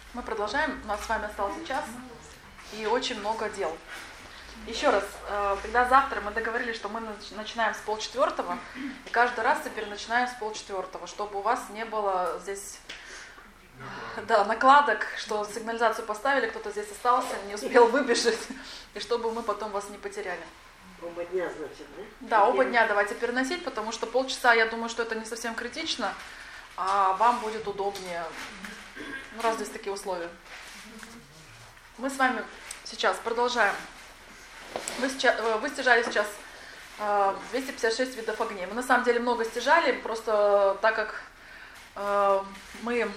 Мы продолжаем, у нас с вами остался час и очень много дел. Еще раз, когда завтра мы договорились, что мы начинаем с 3:30, и каждый раз теперь начинаем с 3:30, чтобы у вас не было здесь накладок, что сигнализацию поставили, кто-то здесь остался, не успел выбежать, и чтобы мы потом вас не потеряли. Оба дня, значит, да? Да, оба дня давайте переносить, потому что полчаса, я думаю, что это не совсем критично, а вам будет удобнее. Раз здесь такие условия. Мы с вами сейчас продолжаем. Вы стяжали сейчас 256 видов огней. Мы на самом деле много стяжали, просто так как мы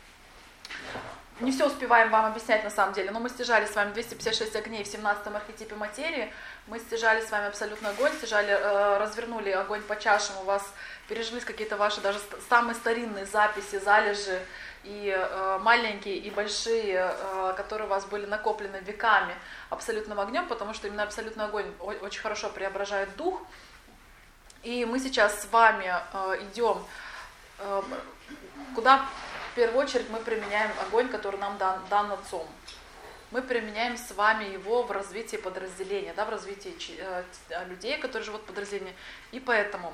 не все успеваем вам объяснять на самом деле, но мы стяжали с вами 256 огней в 17-м архетипе материи, мы стяжали с вами абсолютный огонь, развернули огонь по чашам, у вас пережились какие-то ваши даже самые старинные записи, залежи, и маленькие, и большие, которые у вас были накоплены веками абсолютным огнем, потому что именно абсолютный огонь очень хорошо преображает дух. И мы сейчас с вами идем, куда в первую очередь мы применяем огонь, который нам дан Отцом. Мы применяем с вами его в развитии подразделения, в развитии людей, которые живут в подразделении. И поэтому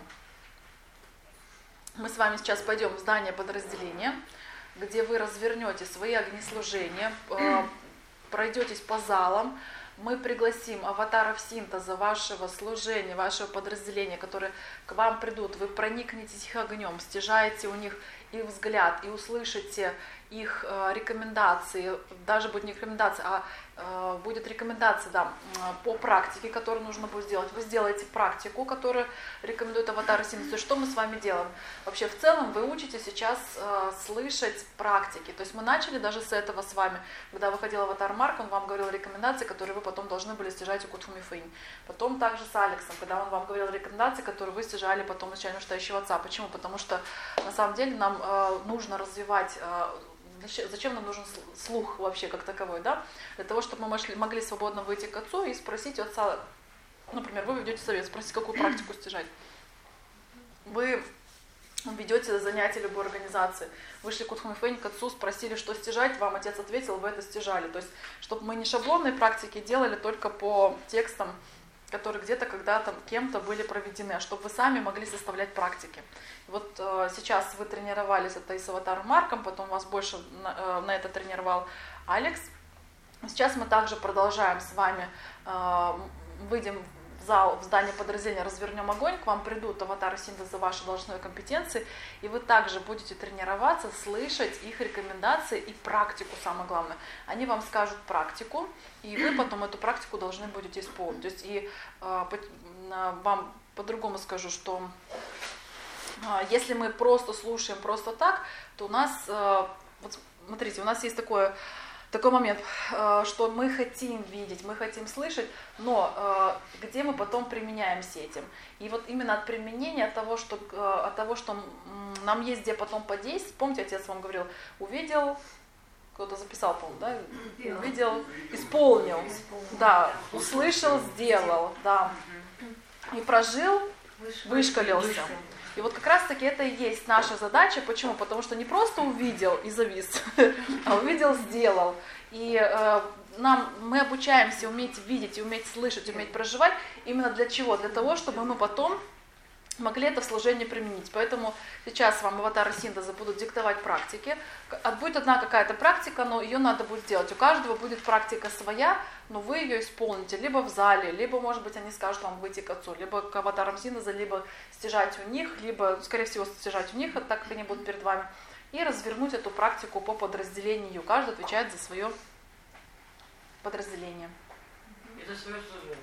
мы с вами сейчас пойдем в здание подразделения, где вы развернете свои огнеслужения, пройдетесь по залам, мы пригласим аватаров синтеза вашего служения, вашего подразделения, которые к вам придут, вы проникнетесь их огнем, стяжаете у них их взгляд и услышите их рекомендации, даже будет не рекомендация, а будет рекомендация, по практике, которую нужно будет сделать. Вы сделаете практику, которую рекомендует аватар синтеза. Что мы с вами делаем? Вообще, в целом, вы учите сейчас слышать практики. То есть мы начали даже с этого с вами. Когда выходил аватар Марк, он вам говорил рекомендации, которые вы потом должны были стяжать у Кутхуми Фейн. Потом также с Алексом, когда он вам говорил рекомендации, которые вы стяжали потом у начального читающего отца. Почему? Потому что на самом деле нам нужно развивать. Зачем нам нужен слух вообще как таковой, Для того, чтобы мы могли свободно выйти к отцу и спросить у отца, например, вы ведете совет, спросить, какую практику стяжать. Вы ведете занятия любой организации, вышли к Кутхуми Фейн к отцу, спросили, что стяжать, вам отец ответил, вы это стяжали. То есть, чтобы мы не шаблонные практики делали только по текстам, которые где-то когда-то кем-то были проведены, а чтобы вы сами могли составлять практики. Вот сейчас вы тренировались это и с аватаром Марком, потом вас больше на это тренировал Алекс. Сейчас мы также продолжаем с вами, выйдем в зал, в здание подразделения, развернем огонь, к вам придут аватары синтеза вашей должностной компетенции, и вы также будете тренироваться, слышать их рекомендации и практику, самое главное. Они вам скажут практику, и вы потом эту практику должны будете исполнить. То есть и вам по-другому скажу, что если мы просто слушаем просто так, то у нас, вот смотрите, у нас есть такой момент, что мы хотим видеть, мы хотим слышать, но где мы потом применяемся этим. И вот именно от применения, от того, что нам есть где потом подействовать, помните, отец вам говорил, увидел, кто-то записал, по-моему, увидел, исполнил, услышал, сделал, и прожил, вышкалился. И вот как раз-таки это и есть наша задача. Почему? Потому что не просто увидел и завис, а увидел, сделал. И мы обучаемся уметь видеть, и уметь слышать, уметь проживать. Именно для чего? Для того, чтобы мы потом могли это в служении применить. Поэтому сейчас вам аватары синтеза будут диктовать практики. Будет одна какая-то практика, но ее надо будет делать. У каждого будет практика своя, но вы ее исполните либо в зале, либо, может быть, они скажут вам выйти к отцу, либо к аватарам синтеза, либо стяжать у них, либо, скорее всего, стяжать у них, так как они будут перед вами, и развернуть эту практику по подразделению. Каждый отвечает за свое подразделение. И за свое служение.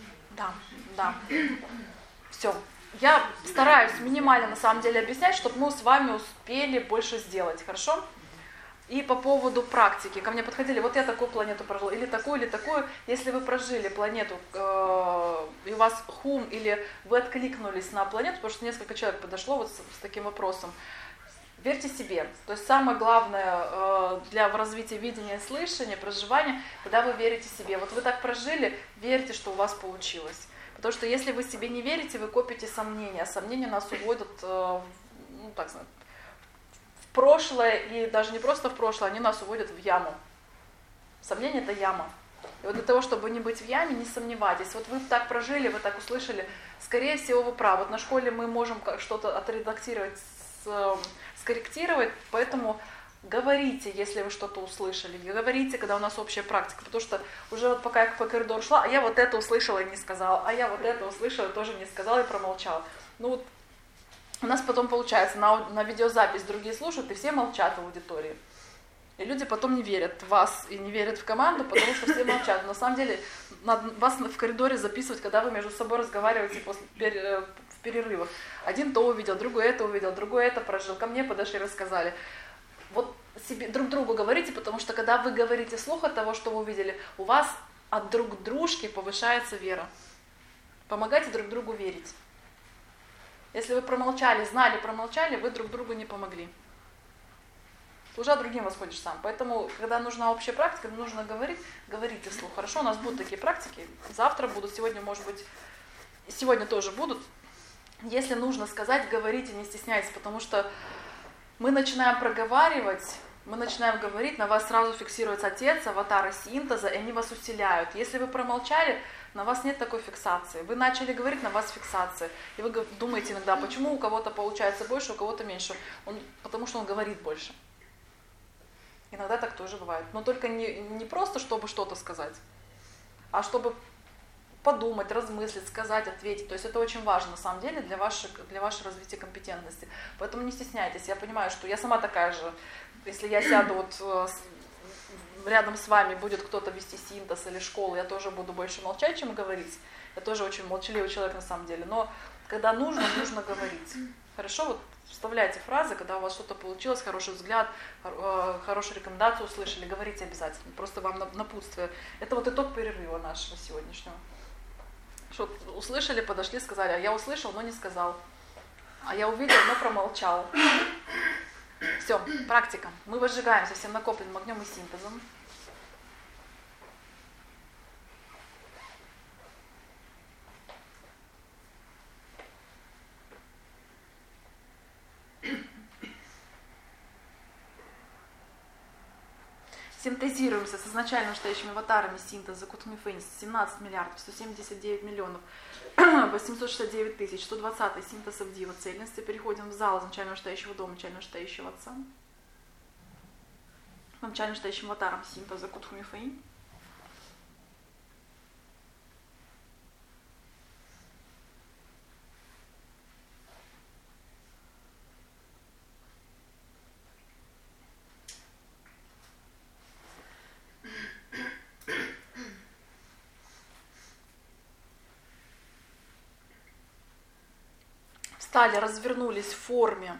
Да. Все. Я стараюсь минимально на самом деле объяснять, чтобы мы с вами успели больше сделать, хорошо? И по поводу практики. Ко мне подходили, вот я такую планету прожила, или такую. Если вы прожили планету, и у вас хум, или вы откликнулись на планету, потому что несколько человек подошло вот с таким вопросом, верьте себе. То есть самое главное для развития видения, слышания, проживания, когда вы верите себе. Вот вы так прожили, верьте, что у вас получилось. Потому что если вы себе не верите, вы копите сомнения. Сомнения нас уводят прошлое, и даже не просто в прошлое, они нас уводят в яму. Сомнение — это яма. И вот для того, чтобы не быть в яме, не сомневайтесь. Вот вы так прожили, вы так услышали, скорее всего, вы правы. Вот на школе мы можем что-то отредактировать, скорректировать, поэтому говорите, если вы что-то услышали. Говорите, когда у нас общая практика. Потому что уже вот пока я по коридору шла, а я вот это услышала и не сказала, а я вот это услышала и тоже не сказала и промолчала. Ну вот у нас потом получается, на видеозапись другие слушают, и все молчат в аудитории. И люди потом не верят в вас и не верят в команду, потому что все молчат. Но на самом деле надо вас в коридоре записывать, когда вы между собой разговариваете в перерывах. Один то увидел, другой это увидел, другой это прожил. Ко мне подошли, рассказали. Вот себе, друг другу говорите, потому что когда вы говорите вслух от того, что вы увидели, у вас от друг дружки повышается вера. Помогайте друг другу верить. Если вы промолчали, знали, промолчали, вы друг другу не помогли. Служа другим восходишь сам. Поэтому, когда нужна общая практика, нужно говорить, говорите вслух. Хорошо, у нас будут такие практики. Завтра будут, сегодня, может быть, сегодня тоже будут. Если нужно сказать, говорите, не стесняйтесь, потому что мы начинаем проговаривать, мы начинаем говорить, на вас сразу фиксируется Отец, аватары синтеза, и они вас усиляют. Если вы промолчали, на вас нет такой фиксации. Вы начали говорить, на вас фиксация. И вы думаете иногда, почему у кого-то получается больше, у кого-то меньше. Потому что он говорит больше. Иногда так тоже бывает. Но только не просто, чтобы что-то сказать, а чтобы подумать, размыслить, сказать, ответить. То есть это очень важно на самом деле для вашего развития компетентности. Поэтому не стесняйтесь. Я понимаю, что я сама такая же. Если я сяду вот рядом с вами, будет кто-то вести синтез или школу, я тоже буду больше молчать, чем говорить. Я тоже очень молчаливый человек на самом деле. Но когда нужно говорить. Хорошо? Вот вставляйте фразы, когда у вас что-то получилось, хороший взгляд, хорошую рекомендацию услышали, говорите обязательно. Просто вам напутствие. Это вот итог перерыва нашего сегодняшнего. Что услышали, подошли, сказали, а я услышал, но не сказал. А я увидел, но промолчал. Все, практика. Мы возжигаемся всем накопленным огнем и синтезом. Синтезируемся с изначально стоящими аватарами синтеза Кутми Фейнс 17 миллиардов 179 миллионов 869 тысяч 120 синтезов Дива цельности. Переходим в зал изначально стоящего дома, начально стоящего отца. Начально стоящим аватаром синтеза Кутми Фейн. Встали, развернулись в форме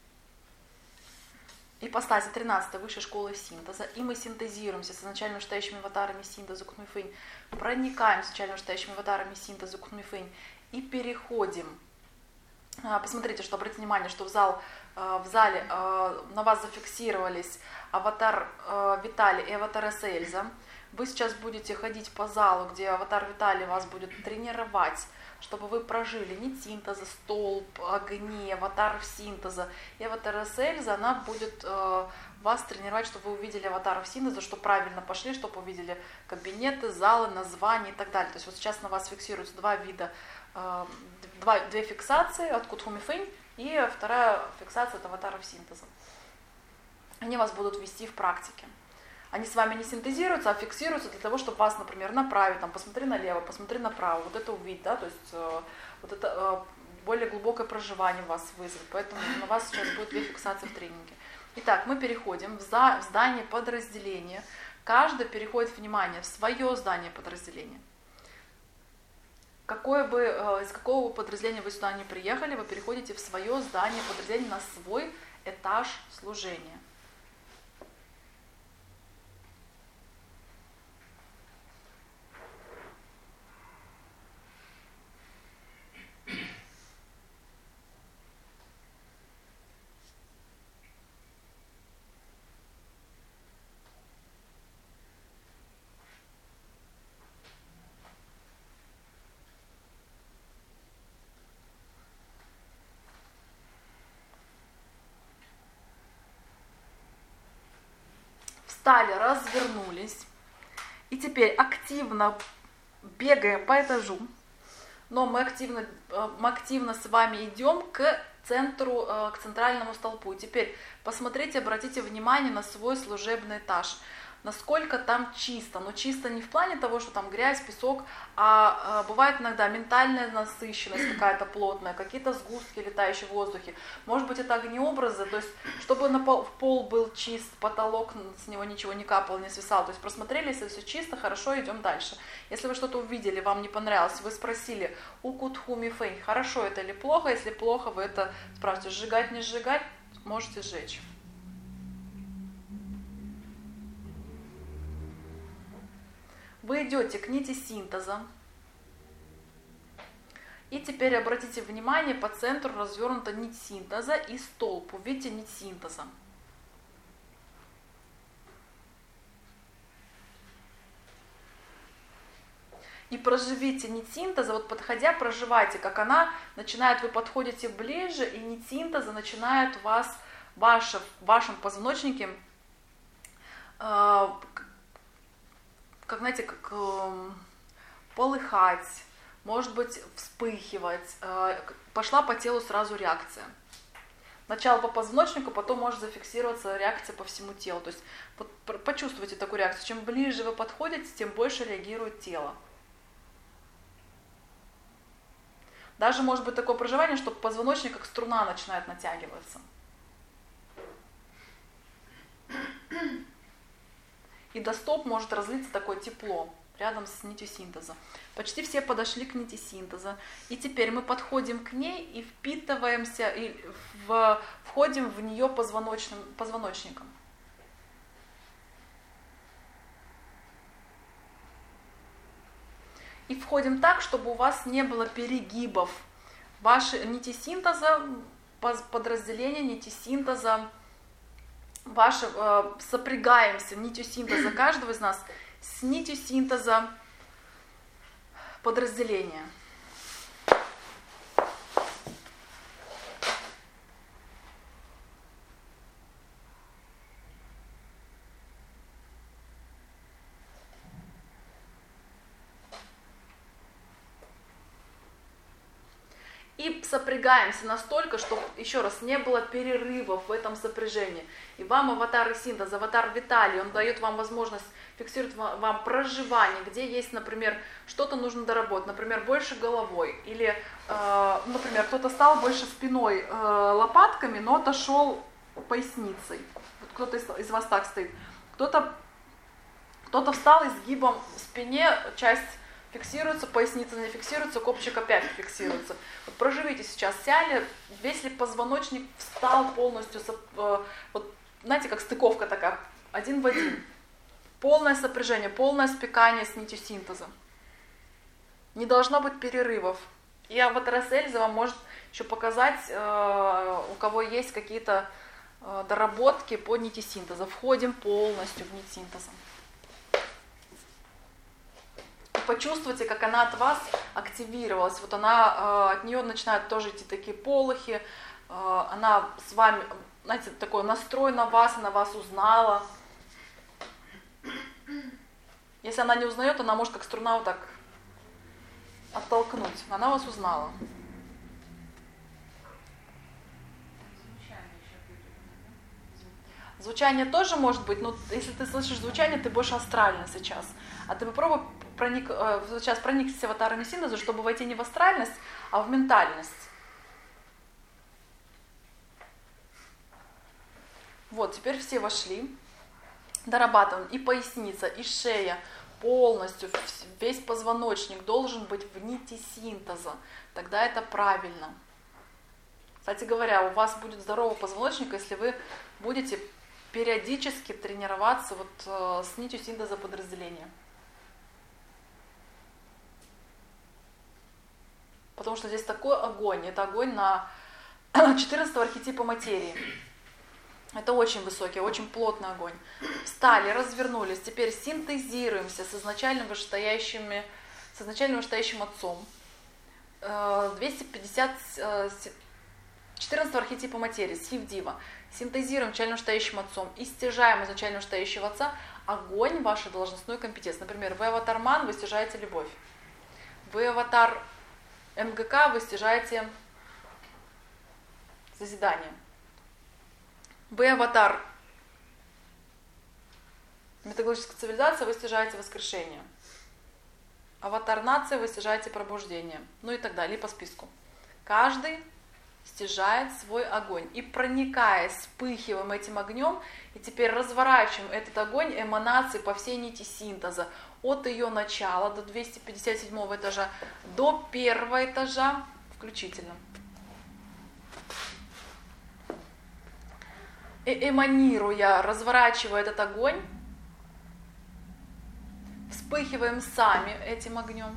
ипостаси 13 высшей школы синтеза, и мы синтезируемся с изначально стоящими аватарами синтеза Кутмифейн, проникаем с изначально стоящими аватарами синтеза Кутмифейн и переходим. Посмотрите, что обратите внимание, что в зале на вас зафиксировались аватар Виталий и аватар Эльза. Вы сейчас будете ходить по залу, где аватар Виталий вас будет тренировать, чтобы вы прожили нить синтеза, столб, огни, аватаров синтеза. И аватар Эльза, она будет вас тренировать, чтобы вы увидели аватаров синтеза, чтобы правильно пошли, чтобы увидели кабинеты, залы, названия и так далее. То есть вот сейчас на вас фиксируются две фиксации от Кутхуми Фэнь, и вторая фиксация от аватаров синтеза. Они вас будут вести в практике. Они с вами не синтезируются, а фиксируются для того, чтобы вас, например, направить, там, посмотри налево, посмотри направо, вот это увидеть, да, то есть вот это более глубокое проживание вас вызовет, поэтому на вас сейчас будет две фиксации в тренинге. Итак, мы переходим в здание подразделения, каждый переходит внимание в свое здание подразделения. Из какого бы подразделения вы сюда не приехали, вы переходите в свое здание подразделения на свой этаж служения. Встали, развернулись. И теперь активно бегаем по этажу. Но мы активно с вами идем к центру, к центральному столпу. Теперь посмотрите, обратите внимание на свой служебный этаж. Насколько там чисто. Но чисто не в плане того, что там грязь, песок, а бывает иногда ментальная насыщенность какая-то плотная, какие-то сгустки, летающие в воздухе. Может быть, это огнеобразы, то есть чтобы пол был чист, потолок, с него ничего не капало, не свисало. То есть просмотрели, если все чисто, хорошо, идем дальше. Если вы что-то увидели, вам не понравилось, вы спросили у Кутхуми Фэнь, хорошо это или плохо, если плохо, вы это спрашиваете, сжигать, не сжигать, можете сжечь. Вы идете к нити синтеза. И теперь обратите внимание, по центру развернута нить синтеза и столб. Увидите нить синтеза. И проживите нить синтеза, вот подходя, проживайте, как она начинает, вы подходите ближе, и нить синтеза начинает вас, в вашем позвоночнике, как, знаете, как полыхать, может быть, вспыхивать. Пошла по телу сразу реакция. Сначала по позвоночнику, потом может зафиксироваться реакция по всему телу. То есть вот почувствуйте такую реакцию. Чем ближе вы подходите, тем больше реагирует тело. Даже может быть такое проживание, что позвоночник как струна начинает натягиваться. И до стоп может разлиться такое тепло рядом с нитью синтеза. Почти все подошли к нити синтеза. И теперь мы подходим к ней и впитываемся, и входим в нее позвоночником. И входим так, чтобы у вас не было перегибов. Ваши нити синтеза, подразделения нити синтеза, сопрягаемся нитью синтеза каждого из нас с нитью синтеза подразделения. И сопрягаемся настолько, чтобы, еще раз, не было перерывов в этом сопряжении. И вам аватар синтез, аватар Виталий, он дает вам возможность, фиксирует вам проживание, где есть, например, что-то нужно доработать, например, больше головой, или, например, кто-то стал больше спиной, лопатками, но отошел поясницей. Вот кто-то из вас так стоит. Кто-то встал изгибом в спине, часть фиксируется, поясница не фиксируется, копчик опять фиксируется. Вот проживите сейчас, сяли, весь ли позвоночник встал полностью, вот знаете, как стыковка такая, один в один. Полное сопряжение, полное спекание с нитью синтеза. Не должно быть перерывов. И аватар Эльза вам может еще показать, у кого есть какие-то доработки по нити синтеза. Входим полностью в нить синтеза. Почувствуйте, как она от вас активировалась. Вот она, от нее начинают тоже идти такие полохи. Она с вами, знаете, такой настрой на вас, она вас узнала. Если она не узнает, она может как струна вот так оттолкнуть. Она вас узнала. Звучание тоже может быть, но если ты слышишь звучание, ты больше астрально сейчас. А ты попробуй сейчас проникнуться аватарами синтеза, чтобы войти не в астральность, а в ментальность. Вот, теперь все вошли. Дорабатываем. И поясница, и шея полностью, весь позвоночник должен быть в нити синтеза. Тогда это правильно. Кстати говоря, у вас будет здоровый позвоночник, если вы будете периодически тренироваться вот с нитью синтеза подразделения. Потому что здесь такой огонь. Это огонь на 14-го архетипа материи. Это очень высокий, очень плотный огонь. Встали, развернулись. Теперь синтезируемся с изначально вышестоящим отцом. 250 14-го архетипа материи, Сивдива. синтезируем начально вышестоящим отцом и стяжаем из начально вышестоящего отца огонь вашей должностной компетенции. Например, вы аватар Ман, вы стяжаете любовь. Вы аватар МГК, вы стяжаете созидание. Вы аватар методологической цивилизации, вы стяжаете воскрешение. Аватар нации, вы стяжаете пробуждение. Ну и так далее, и по списку. Каждый стяжает свой огонь. И проникая, вспыхиваем этим огнем, и теперь разворачиваем этот огонь эманации по всей нити синтеза. От ее начала до 257 этажа, до первого этажа включительно. Эманируя, разворачивая этот огонь, вспыхиваем сами этим огнем.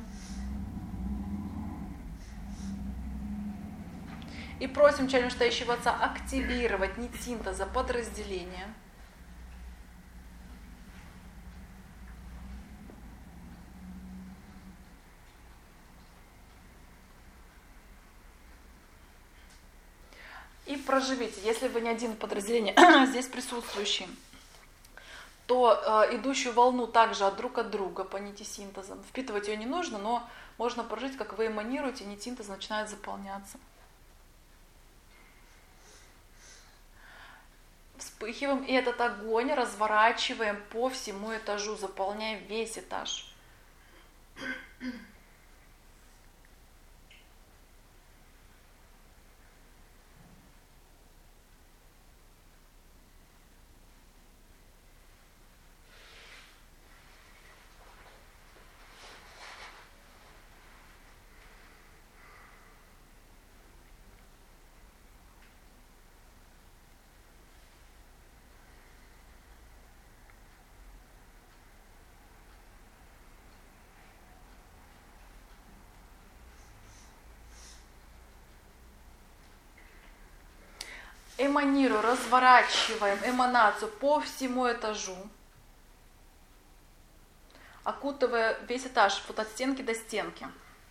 И просим начально вышестоящего отца активировать нить синтеза подразделения. И проживите, если вы не один в подразделении, здесь присутствующий, то идущую волну также друг от друга по нити синтеза. Впитывать ее не нужно, но можно прожить, как вы эманируете, нить синтеза начинает заполняться. Вспыхиваем, и этот огонь разворачиваем по всему этажу, заполняем весь этаж. Эманируем, разворачиваем эманацию по всему этажу, окутывая весь этаж вот от стенки до стенки.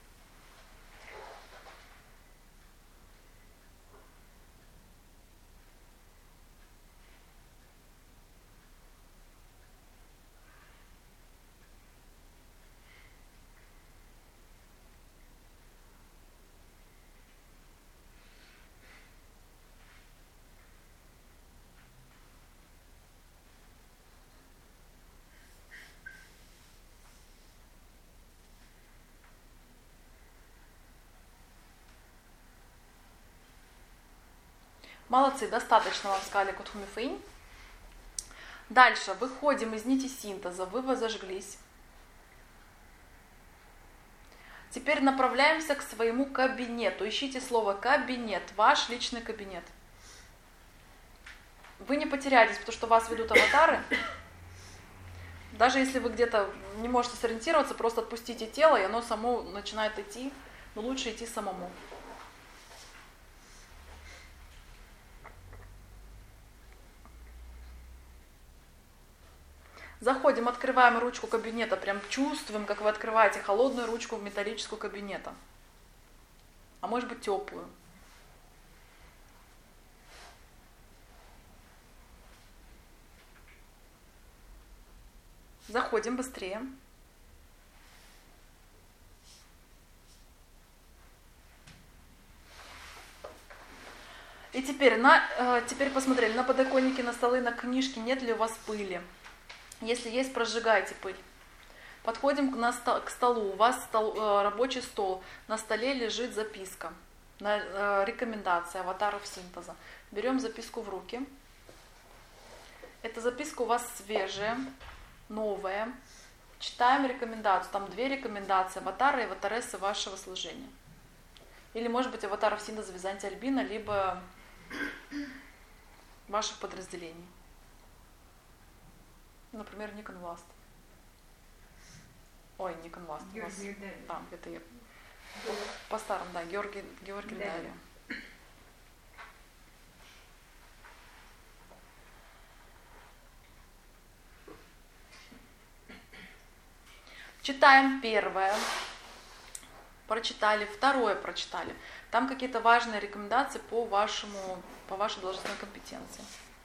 Молодцы, достаточно вам сказали Кутхумифейн. Дальше выходим из нити синтеза, вы возожглись. Теперь направляемся к своему кабинету. Ищите слово кабинет, ваш личный кабинет. Вы не потеряетесь, потому что вас ведут аватары. Даже если вы где-то не можете сориентироваться, просто отпустите тело, и оно само начинает идти. Но лучше идти самому. Заходим, открываем ручку кабинета, прям чувствуем, как вы открываете холодную ручку металлическую кабинета. А может быть теплую. Заходим быстрее. И теперь посмотрели на подоконнике, на столы, на книжки, нет ли у вас пыли. Если есть, прожигайте пыль. Подходим к столу. У вас рабочий стол. На столе лежит записка. Рекомендация аватаров синтеза. Берем записку в руки. Эта записка у вас свежая, новая. Читаем рекомендацию. Там 2 рекомендации. Аватара и аватарессы вашего служения. Или, может быть, аватаров синтеза Византия Альбина, либо ваших подразделений. Например, Никон Власт. Ой, Никон Власт. Да, это я. По-старому, да, Георгий Далия. Читаем первое. Прочитали, второе прочитали. Там какие-то важные рекомендации по вашему по вашей должностной компетенции.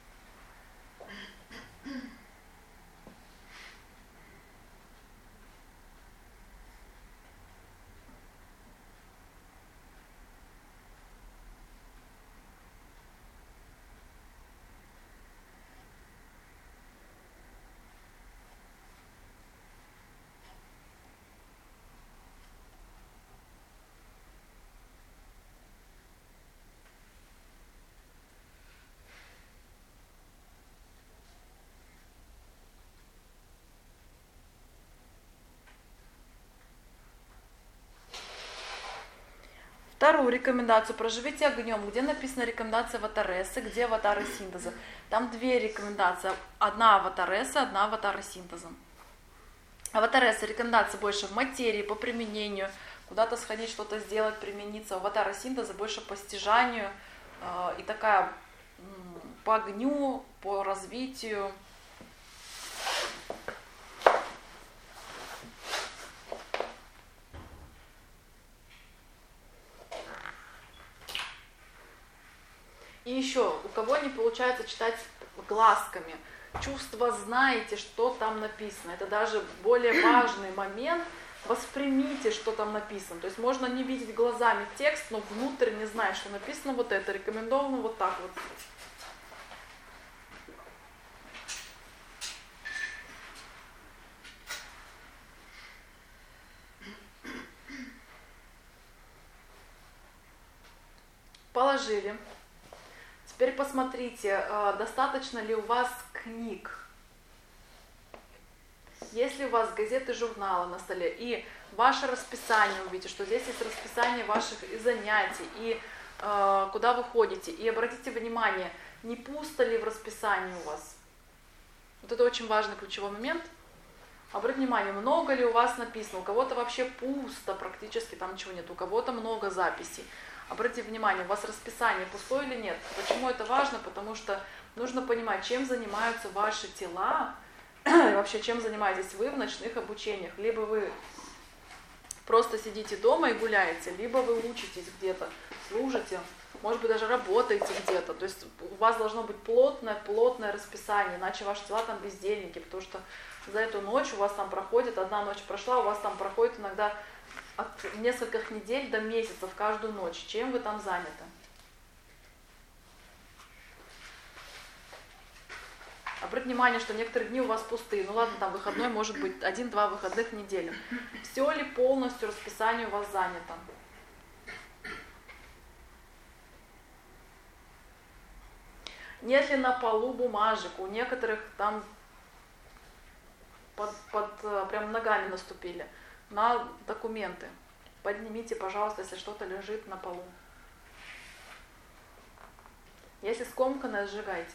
Вторую рекомендацию «Проживите огнем», где написана рекомендация аватаресы, где аватары синтеза. Там две рекомендации. Одна аватареса, одна аватары синтеза. Аватареса рекомендация больше в материи, по применению, куда-то сходить, что-то сделать, примениться. Аватары синтеза больше по стяжанию и такая по огню, по развитию. И еще, у кого не получается читать глазками, чувства знаете, что там написано. Это даже более важный момент. Воспримите, что там написано. То есть можно не видеть глазами текст, но внутренне знать, что написано вот это. Рекомендовано вот так вот. Положили. Теперь посмотрите, достаточно ли у вас книг. Если у вас газеты, журналы на столе, и ваше расписание, увидите, что здесь есть расписание ваших и занятий, и куда вы ходите. И обратите внимание, не пусто ли в расписании у вас. Вот это очень важный ключевой момент. Обратите внимание, много ли у вас написано. У кого-то вообще пусто, практически там ничего нет. У кого-то много записей. Обратите внимание, у вас расписание пустое или нет. Почему это важно? Потому что нужно понимать, чем занимаются ваши тела, и вообще чем занимаетесь вы в ночных обучениях. Либо вы просто сидите дома и гуляете, либо вы учитесь где-то, служите, может быть даже работаете где-то. То есть у вас должно быть плотное расписание, иначе ваши тела там бездельники, потому что за эту ночь у вас там проходит, одна ночь прошла, у вас там проходит иногда от нескольких недель до месяцев каждую ночь. Чем вы там заняты? Обратите внимание, что некоторые дни у вас пустые. Ну ладно, там выходной может быть 1-2 выходных в неделю. Все ли полностью расписание у вас занято? Нет ли на полу бумажек? У некоторых там прям ногами наступили на документы. Поднимите, пожалуйста, если что-то лежит на полу. Если скомканное, сжигайте.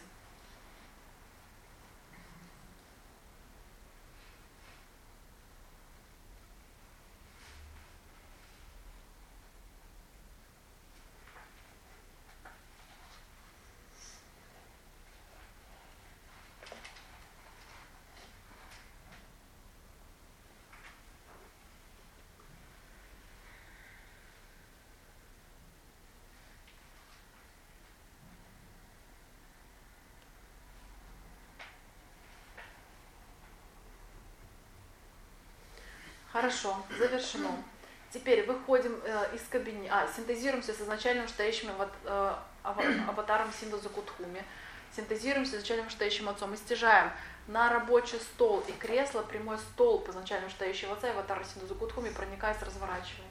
Хорошо, завершено. Теперь выходим из кабинета, синтезируемся с изначальным стоящим аватаром синтеза Кутхуми, синтезируемся с изначальным стоящим отцом и стяжаем на рабочий стол и кресло, прямой стол изначально стоящего отца и аватара синтеза Кутхуми, проникаясь, разворачиваем.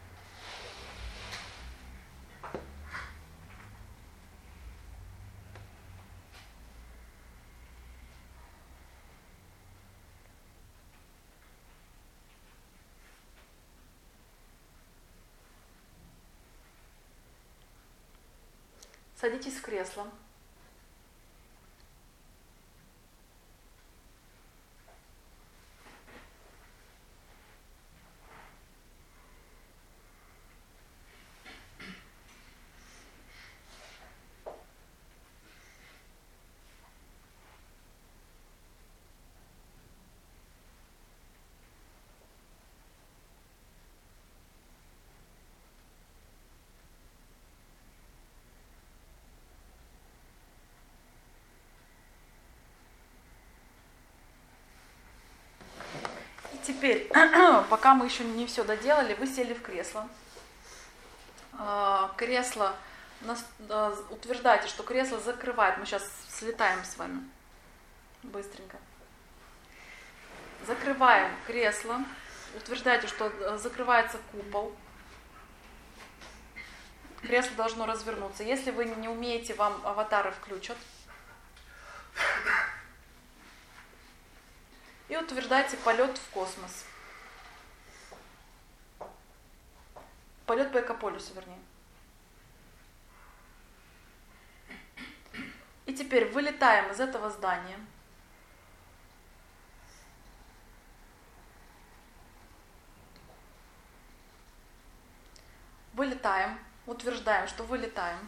Садитесь в кресло. теперь, пока мы еще не все доделали, вы сели в кресло. Кресло, утверждайте, что кресло закрывает. Мы сейчас слетаем с вами. Быстренько. Закрываем кресло. Утверждайте, что закрывается купол. Кресло должно развернуться. Если вы не умеете, вам аватары включат. И утверждайте полет в космос. Полет по экополюсу, вернее. И теперь вылетаем из этого здания. Вылетаем. Утверждаем, что вылетаем.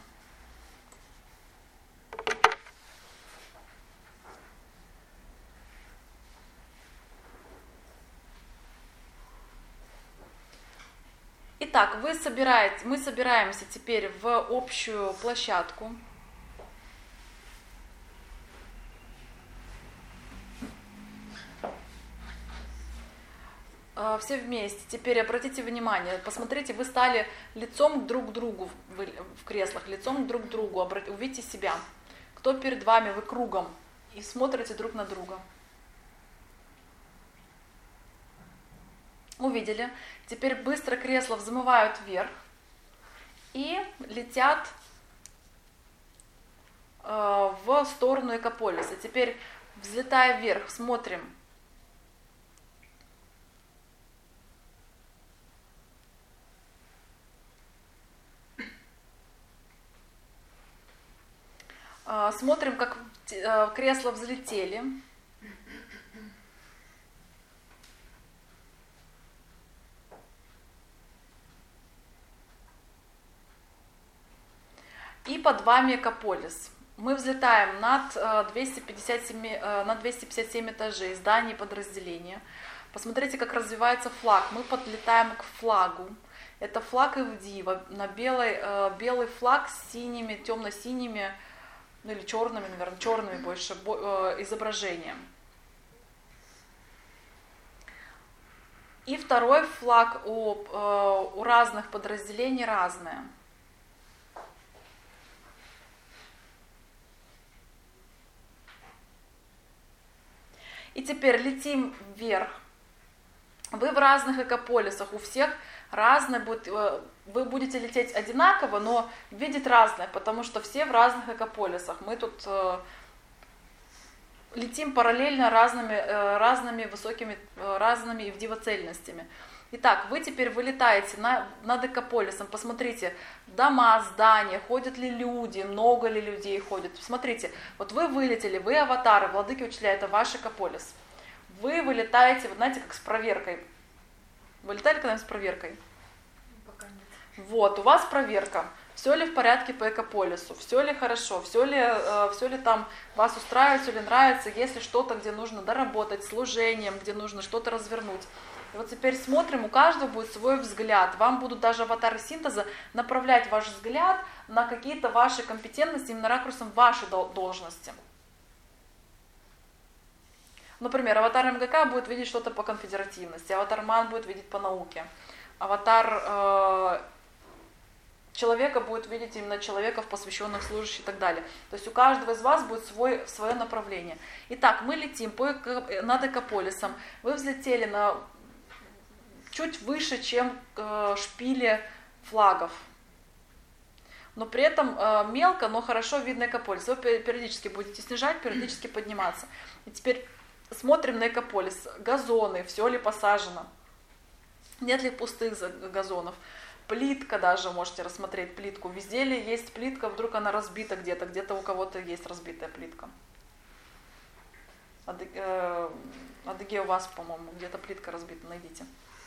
Итак, мы собираемся теперь в общую площадку. Все вместе. Теперь обратите внимание, посмотрите, вы стали лицом друг к другу в креслах, лицом друг к другу. Увидите себя. Кто перед вами, вы кругом. И смотрите друг на друга. Увидели. Теперь быстро кресло взмывают вверх и летят в сторону экополиса. Теперь, взлетая вверх, смотрим. Смотрим, как кресла взлетели. И под вами экополис. Мы взлетаем над 257 этажей зданий подразделения. Посмотрите, как развивается флаг. Мы подлетаем к флагу. Это флаг Ивдива. На белый флаг с синими, темно-синими, ну или черными, наверное, черными больше изображением. И второй флаг у разных подразделений разные. И теперь летим вверх. Вы в разных экополисах, у всех разное будет. Вы будете лететь одинаково, но видеть разное, потому что все в разных экополисах. Мы тут летим параллельно разными высокими, разными ивдивоцельностями. Итак, вы теперь вылетаете над экополисом. Посмотрите, дома, здания, ходят ли люди, много ли людей ходят. Смотрите, вот вы вылетели, вы аватары, владыки учителя, это ваш экополис. Вы вылетаете, вот знаете, как с проверкой. Вы летали когда-нибудь с проверкой? Пока нет. Вот, у вас проверка. Все ли в порядке по экополису, все ли хорошо, все ли там вас устраивает, все ли нравится, есть ли что-то, где нужно доработать, служением, где нужно что-то развернуть. И вот теперь смотрим, у каждого будет свой взгляд. Вам будут даже аватары синтеза направлять ваш взгляд на какие-то ваши компетентности, именно ракурсом вашей должности. Например, аватар МГК будет видеть что-то по конфедеративности, аватар МАН будет видеть по науке, аватар человека будет видеть именно человеков, посвященных служащих и так далее. То есть у каждого из вас будет свое направление. Итак, мы летим над экополисом. Вы взлетели чуть выше, чем шпили флагов. Но при этом мелко, но хорошо видно экополис. Вы периодически будете снижать, периодически подниматься. И теперь смотрим на экополис. Газоны, все ли посажено? Нет ли пустых газонов? Плитка даже, можете рассмотреть плитку. Везде ли есть плитка, вдруг она разбита где-то у кого-то есть разбитая плитка. Адыгея у вас, по-моему, где-то плитка разбита, найдите.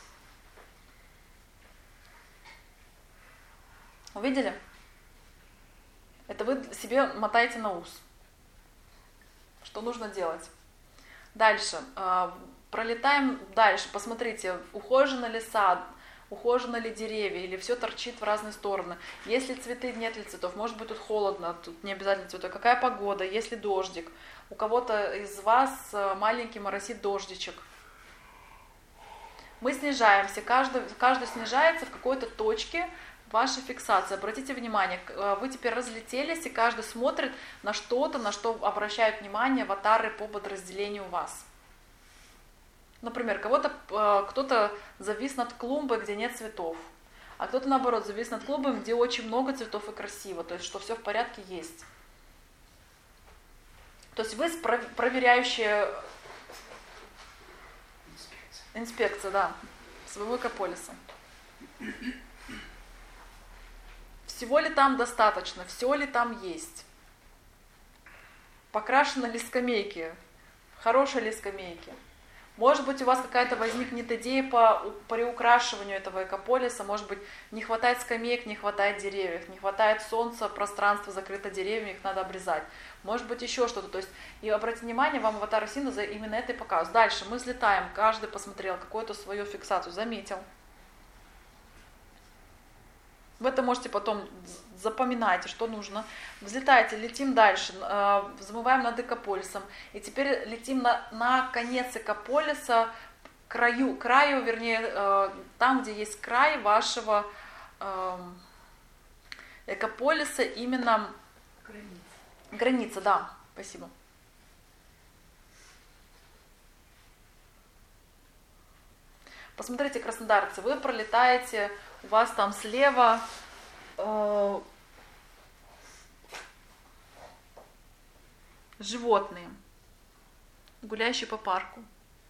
Увидели? Это вы себе мотаете на ус. Что нужно делать? Дальше. Пролетаем дальше. Посмотрите, ухожена ли сад, ухожены ли деревья, или все торчит в разные стороны. Есть ли цветы, нет ли цветов. Может быть, тут холодно, тут не обязательно цветы. Какая погода, есть ли дождик. У кого-то из вас маленький моросит дождичек. Мы снижаемся, каждый снижается в какой-то точке вашей фиксации. Обратите внимание, вы теперь разлетелись, и каждый смотрит на что-то, на что обращают внимание аватары по подразделению вас. Например, кто-то завис над клумбой, где нет цветов, а кто-то, наоборот, завис над клумбой, где очень много цветов и красиво, то есть, что все в порядке есть. То есть вы проверяющая инспекция, да, своего экополиса. Всего ли там достаточно, все ли там есть? Покрашены ли скамейки, хорошие ли скамейки? Может быть, у вас какая-то возникнет идея по приукрашиванию этого экополиса, может быть, не хватает скамеек, не хватает деревьев, не хватает солнца, пространство закрыто деревьями, их надо обрезать. Может быть, еще что-то. То есть, и обратите внимание, вам аватар синтеза именно это и показывает. Дальше мы взлетаем, каждый посмотрел какую-то свою фиксацию, заметил. Вы это можете потом запоминать, что нужно. Взлетаете, летим дальше, взмываем над экополисом. И теперь летим на конец экополиса, краю, вернее, там, где есть край вашего экополиса, именно граница, да, спасибо. Посмотрите, краснодарцы, вы пролетаете, у вас там слева животные, гуляющие по парку.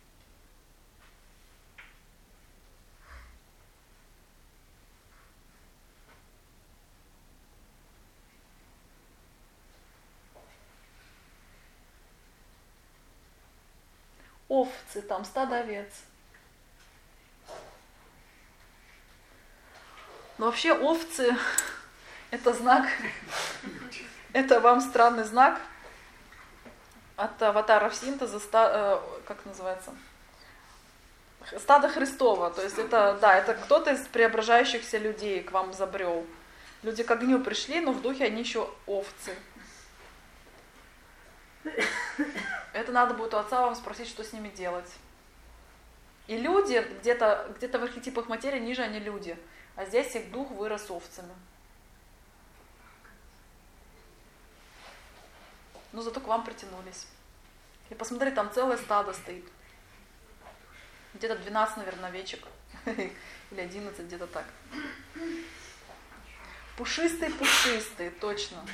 Овцы, там стадо овец. Но вообще овцы – это знак, это вам странный знак от аватаров синтеза, как называется, стадо Христово. То есть это, да, это кто-то из преображающихся людей к вам забрел. Люди к огню пришли, но в духе они еще овцы. Это надо будет у отца вам спросить, что с ними делать. И люди, где-то в архетипах материи ниже они люди, а здесь их дух вырос овцами. Но зато к вам притянулись. И посмотри, там целое стадо стоит. Где-то 12, наверное, овечек. Или 11, где-то так. Пушистые, точно.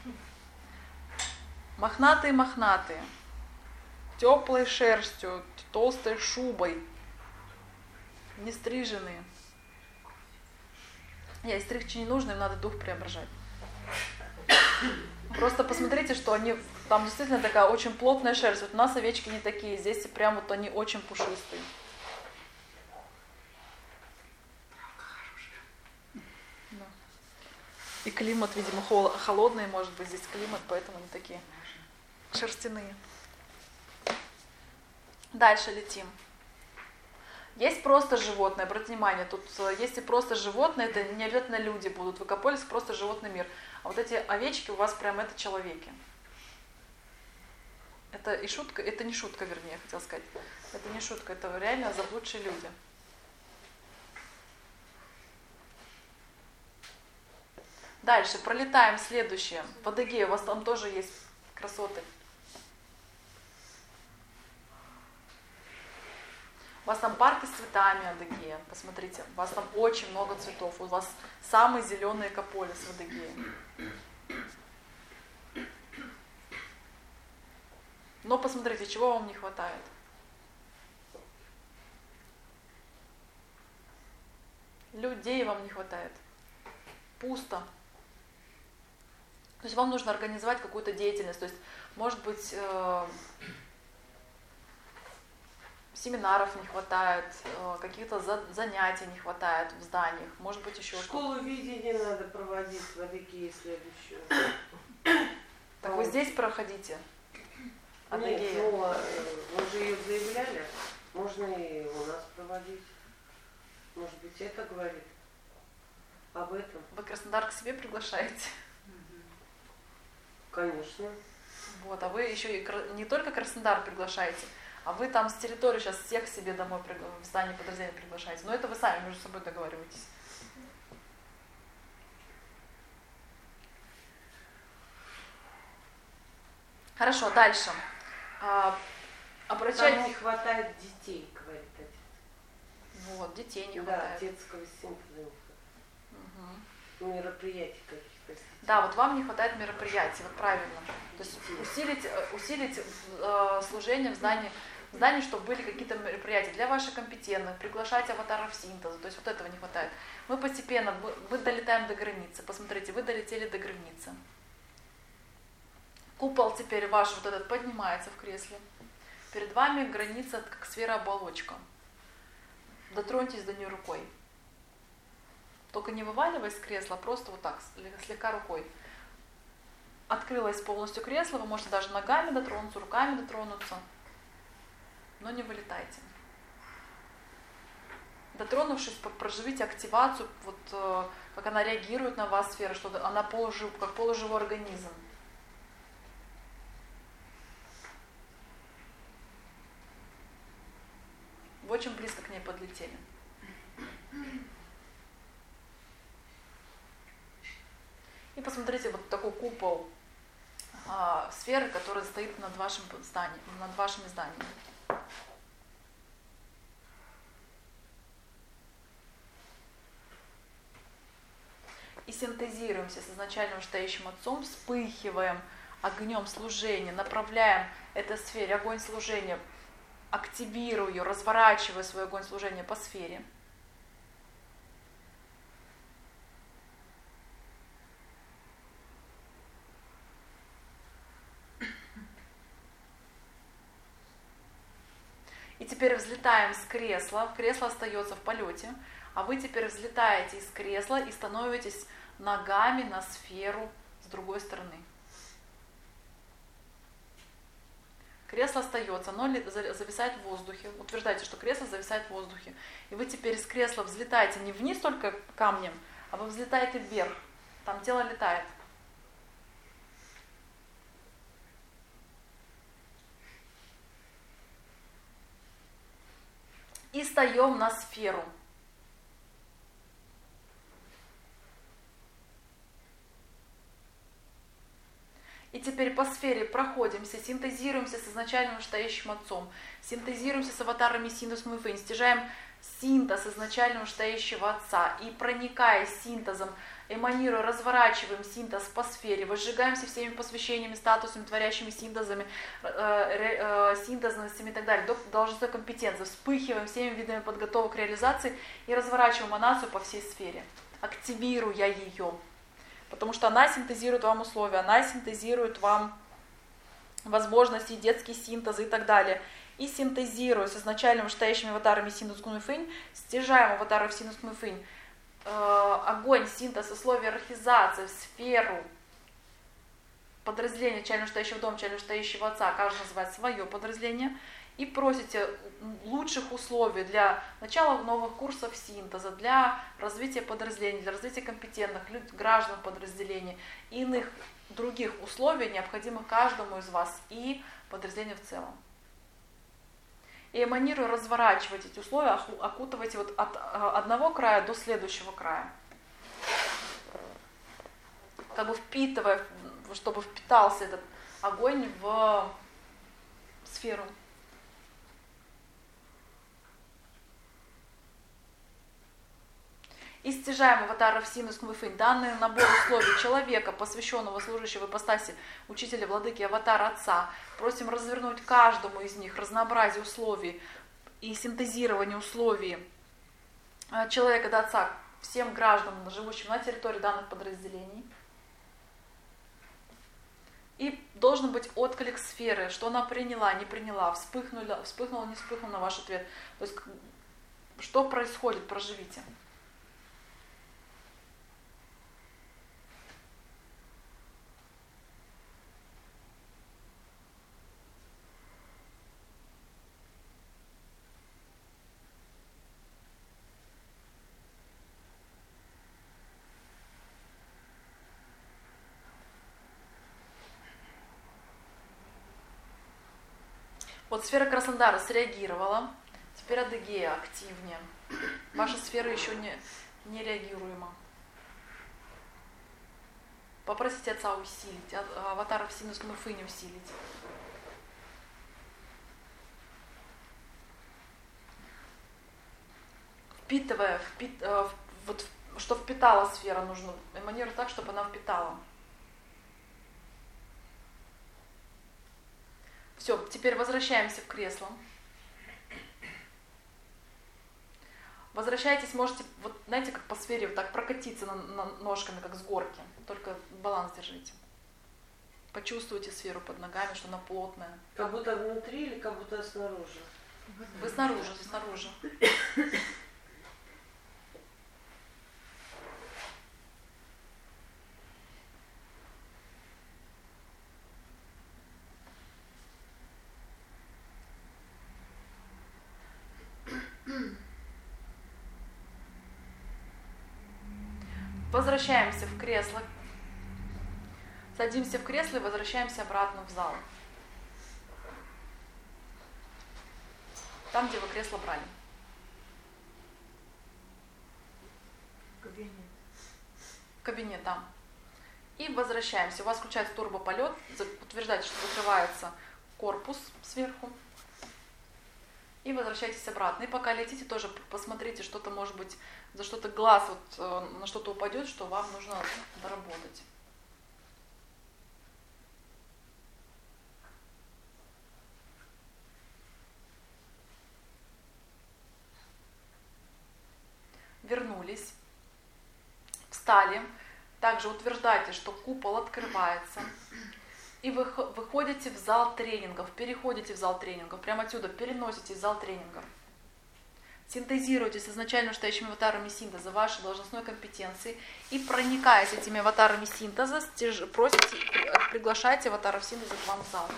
Мохнатые. Теплой шерстью, толстой шубой. Нестриженные. И стричь не нужно, им надо дух преображать. Просто посмотрите, что они, там действительно такая очень плотная шерсть. Вот у нас овечки не такие, здесь прям вот они очень пушистые. Да. И климат, видимо, холодный, может быть, здесь климат, поэтому они такие шерстяные. Дальше летим. Есть просто животные, обратите внимание, тут есть и просто животные, это не обязательно люди будут, в экополисе просто животный мир. А вот эти овечки у вас прям это человеки. Это и шутка, это не шутка, вернее, я хотела сказать. Это не шутка, это реально заблудшие люди. Дальше, пролетаем следующее. В Адыгее у вас там тоже есть красоты. У вас там парки с цветами Адыгея, посмотрите, у вас там очень много цветов, у вас самый зеленый экополис в Адыгее. Но посмотрите, чего вам не хватает. Людей вам не хватает. Пусто. То есть вам нужно организовать какую-то деятельность, то есть, может быть, семинаров не хватает, каких-то занятий не хватает в зданиях, может быть, еще школу видения надо проводить в Адыгее следующую. Так вы здесь проходите? Нет, ну, мы же ее заявляли, можно и у нас проводить. Может быть, это говорит об этом. Вы Краснодар к себе приглашаете? Конечно. Вот, а вы еще и не только Краснодар приглашаете, А вы там с территории сейчас всех себе домой в здание подразделения приглашаете. Но это вы сами между собой договариваетесь. Хорошо, дальше. Обращать... Там не хватает детей, говорит отец. Вот, детей не хватает. Да, детского символа. Угу. Мероприятий каких-то. Да, вот вам не хватает мероприятий, вот правильно. То есть усилить служение в здании, чтобы были какие-то мероприятия для ваших компетентных, приглашать аватаров синтеза, то есть вот этого не хватает. Мы постепенно, мы долетаем до границы, посмотрите, вы долетели до границы. Купол теперь ваш вот этот поднимается в кресле. Перед вами граница как сфера оболочка. Дотроньтесь до нее рукой. Только не вываливаясь с кресла, просто вот так, слегка рукой. Открылось полностью кресло, вы можете даже ногами дотронуться, руками дотронуться, но не вылетайте. Дотронувшись, проживите активацию, вот как она реагирует на вас, сфера, что она как полуживой организм. Вы очень близко к ней подлетели. И посмотрите, вот такой купол сферы, которая стоит над вашим зданием, над вашими зданиями. И синтезируемся с изначальным вышестоящим отцом, вспыхиваем огнем служения, направляем этой сфере огонь служения, активирую ее, разворачиваю свой огонь служения по сфере. И теперь взлетаем с кресла, кресло остается в полете, а вы теперь взлетаете из кресла и становитесь ногами на сферу с другой стороны. Кресло остается, оно зависает в воздухе. Утверждайте, что кресло зависает в воздухе. И вы теперь с кресла взлетаете не вниз только камнем, а вы взлетаете вверх. Там тело летает. И встаем на сферу. И теперь по сфере проходимся, синтезируемся с изначальным вышестоящим отцом, синтезируемся с аватарами Синус Муэфэнь, стяжаем синтез изначального вышестоящего отца и, проникая синтезом, эманируя, разворачиваем синтез по сфере, возжигаемся всеми посвящениями, статусами, творящими синтезами, синтезностями и так далее, до должностной компетенции, вспыхиваем всеми видами подготовок к реализации и разворачиваем эманацию по всей сфере, активируя ее. Потому что она синтезирует вам условия, она синтезирует вам возможности, детские синтезы и так далее. И синтезируя с изначальными вышестоящими аватарами Синус Муэфэнь, стяжаем аватаров Синус Муэфэнь, огонь, синтез, условия иерархизации, сферу подразделения начального вышестоящего дома, начального вышестоящего отца, каждый называет свое подразделение, и просите лучших условий для начала новых курсов синтеза, для развития подразделений, для развития компетентных граждан подразделений и иных других условий, необходимых каждому из вас и подразделению в целом. И эманируя, разворачивать эти условия, окутывайте вот от одного края до следующего края. Как бы впитывая, чтобы впитался этот огонь в сферу. И стяжаем аватаров Синус Муэфэнь данный набор условий человека, посвященного служащего ипостаси учителя, владыки, аватара отца. Просим развернуть каждому из них разнообразие условий и синтезирование условий человека до отца всем гражданам, живущим на территории данных подразделений. И должен быть отклик сферы, что она приняла, не приняла, вспыхнул, не вспыхнул на ваш ответ. То есть, что происходит, проживите. Вот сфера Краснодара среагировала, теперь Адыгея активнее. Ваша сфера еще не реагируема. Попросите отца усилить, аватаров Синус Муфыни усилить. Впитывая, вот что впитала сфера, нужно эманировать так, чтобы она впитала. Все, теперь возвращаемся в кресло. Возвращайтесь, можете, вот знаете, как по сфере вот так прокатиться ножками, как с горки. Только баланс держите. Почувствуйте сферу под ногами, что она плотная. Как будто внутри или как будто снаружи? Вы снаружи, снаружи. Возвращаемся в кресло. Садимся в кресло и возвращаемся обратно в зал. Там, где вы кресло брали. Кабинет. Кабинет, да. И возвращаемся. У вас включается турбополет. Утверждайте, что закрывается корпус сверху. И возвращайтесь обратно. И пока летите, тоже посмотрите, что-то, может быть, за что-то глаз вот, на что-то упадет, что вам нужно доработать. Вернулись, встали. Также утверждайте, что купол открывается. И вы выходите в зал тренингов, переходите в зал тренингов, прямо отсюда переноситесь в зал тренингов. Синтезируйте с изначально стоящими аватарами синтеза ваши должностной компетенции и, проникаясь этими аватарами синтеза, приглашайте аватаров синтеза к вам в зал.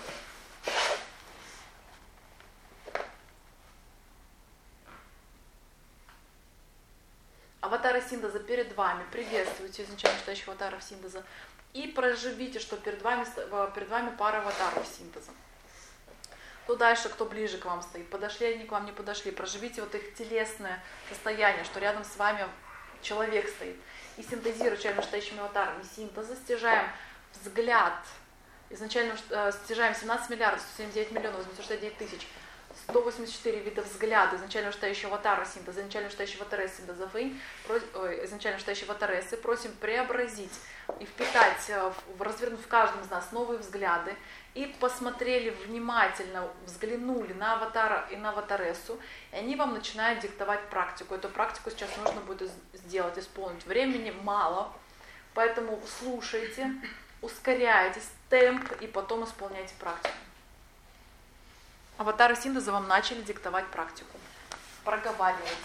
Аватары синтеза перед вами, приветствуйте изначально стоящих аватаров синтеза. И проживите, что перед вами пара аватаров синтеза. Кто дальше, кто ближе к вам стоит, подошли они к вам, не подошли. Проживите вот их телесное состояние, что рядом с вами человек стоит. И синтезируя стоящими аватарами синтеза, стяжаем взгляд. Изначально стяжаем 17 миллиардов 179 миллионов 869 тысяч 184 вида взгляда изначально стоящего аватара синтеза, изначально стоящего аватара синтеза, изначально стоящего аватаресы, просим преобразить и впитать, развернуть в каждом из нас новые взгляды и посмотрели внимательно, взглянули на аватара и на аватаресу, и они вам начинают диктовать практику. Эту практику сейчас нужно будет сделать, исполнить. Времени мало, поэтому слушайте, ускоряйтесь, темп и потом исполняйте практику. Аватары синтеза вам начали диктовать практику. Проговаривать.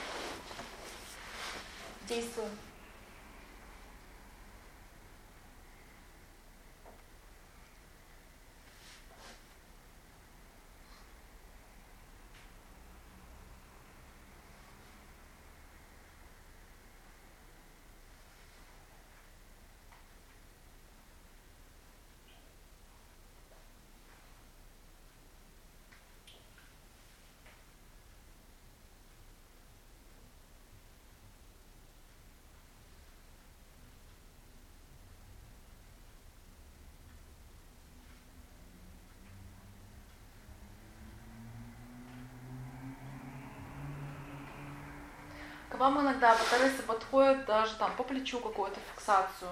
Действуем. К вам иногда аватаресы подходят даже там по плечу какую-то фиксацию.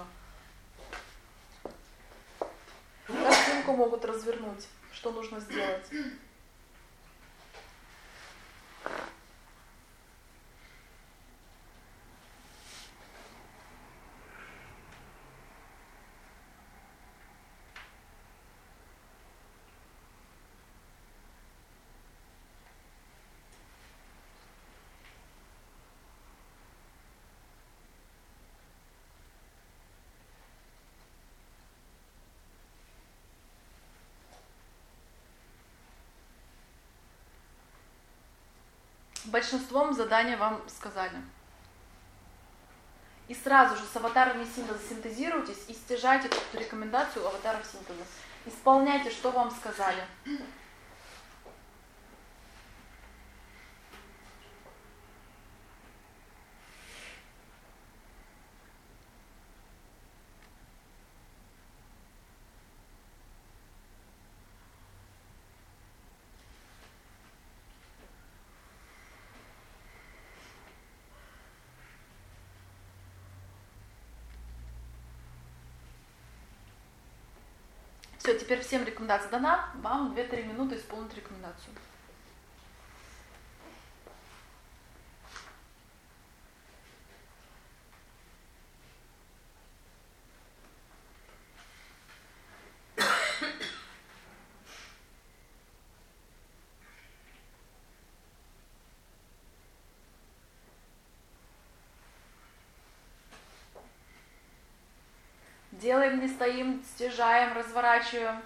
Картинку могут развернуть, что нужно сделать. Большинством задания вам сказали. И сразу же с аватарами синтеза синтезируйтесь и стяжайте эту рекомендацию аватаров синтеза. Исполняйте, что вам сказали. Все, теперь всем рекомендация дана. Вам 2-3 минуты исполнить рекомендацию. Делаем, не стоим, стяжаем, разворачиваем.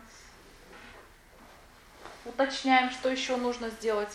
Уточняем, что еще нужно сделать.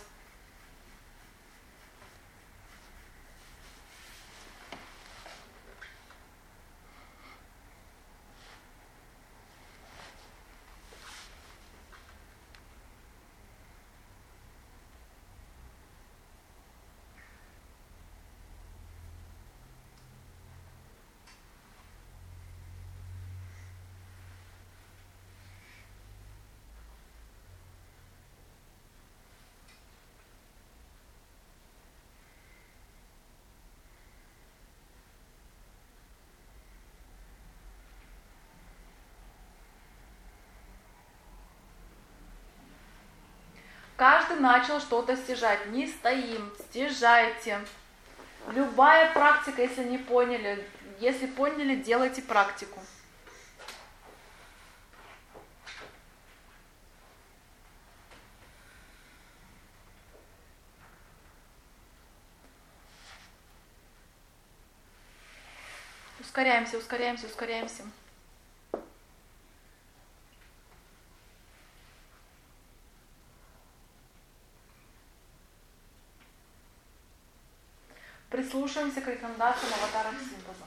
Каждый начал что-то стяжать. Не стоим, стяжайте. Любая практика, если не поняли. Если поняли, делайте практику. Ускоряемся, ускоряемся, ускоряемся. Прислушаемся к рекомендациям аватаров синтеза.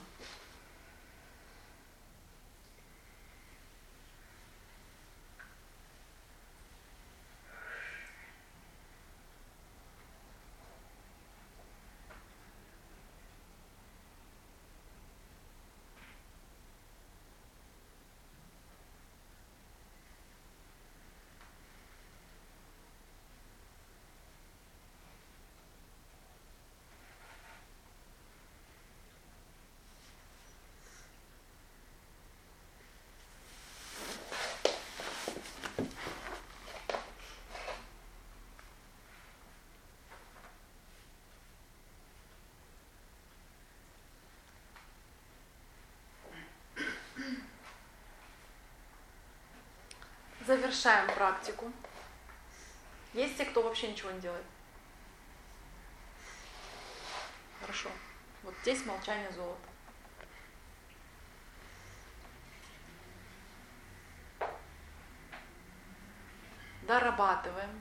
Завершаем практику. Есть те, кто вообще ничего не делает? Хорошо. Вот здесь молчание золота. Дорабатываем.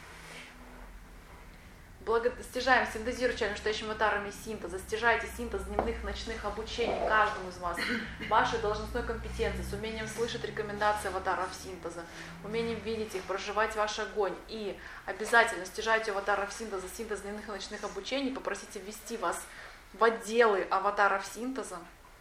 Стяжаем, синтезируем настоящими аватарами синтеза. Стяжайте синтез дневных, ночных обучений каждому из вас. Вашей должностной компетенции, с умением слышать рекомендации аватаров синтеза, умением видеть их, проживать ваш огонь. И обязательно стяжайте аватаров синтеза, синтез дневных и ночных обучений. Попросите ввести вас в отделы аватаров синтеза.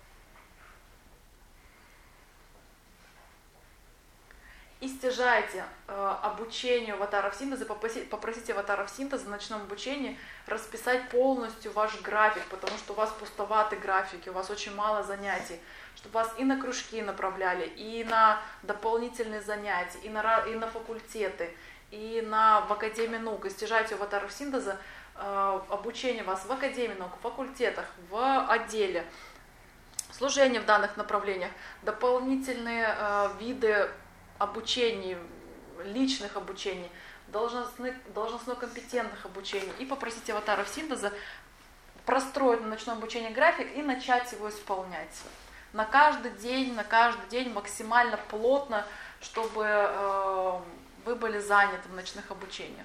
И стяжайте обучению аватаров синтеза, попросите аватаров синтеза в ночном обучении расписать полностью ваш график, потому что у вас пустоваты графики, у вас очень мало занятий, чтобы вас и на кружки направляли, и на дополнительные занятия, и на факультеты, и в Академии наук. И стяжайте у аватаров синтеза обучение вас в Академии наук, в факультетах, в отделе, служение в данных направлениях, дополнительные виды обучений, личных обучений, должностно-компетентных обучений, и попросить аватаров синтеза простроить на ночном обучении график и начать его исполнять. На каждый день максимально плотно, чтобы вы были заняты в ночных обучениях.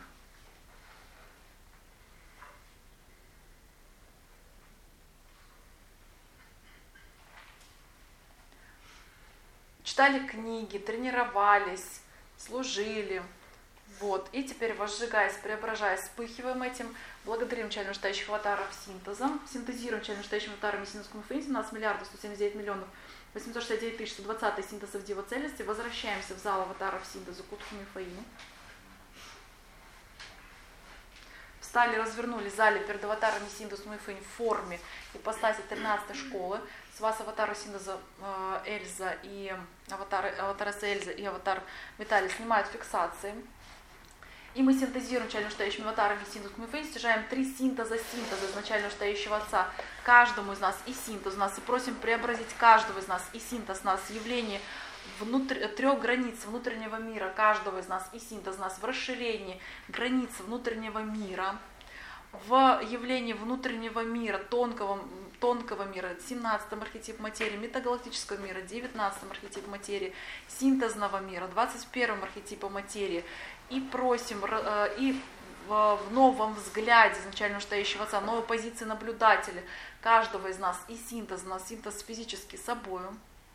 Читали книги, тренировались, служили. Вот. И теперь, возжигаясь, преображаясь, вспыхиваем этим, благодарим чайно настоящих аватаров синтезом, синтезируем чайно настоящими аватарами синтезскому инфинити, 17 миллиардов 179 миллионов 869 тысяч 120 синтезов Дива целости. Возвращаемся в зал аватаров синтеза Кутху Мифаину. встали, развернулись в зале перед аватарами Синтез Муэйфэнь в форме ипостаси 13-й школы. С вас аватары Синтеза Эльза и аватар Эльза и аватар Виталий снимают фиксации. И мы синтезируем начально вышестоящими аватарами Синтез Муэйфэнь, стяжаем 3 синтеза изначально вышестоящего отца каждому из нас и синтез у нас, и просим преобразить каждого из нас и синтез нас явление 3 границ внутреннего мира каждого из нас и синтез нас в расширении границ внутреннего мира, в явлении внутреннего мира, тонкого мира, 17-м архетип материи, метагалактического мира, 19-м архетип материи, синтезного мира, 21-м архетипа материи. И просим, и в новом взгляде изначально вышестоящего отца, новой позиции наблюдателя каждого из нас и синтез физически собою.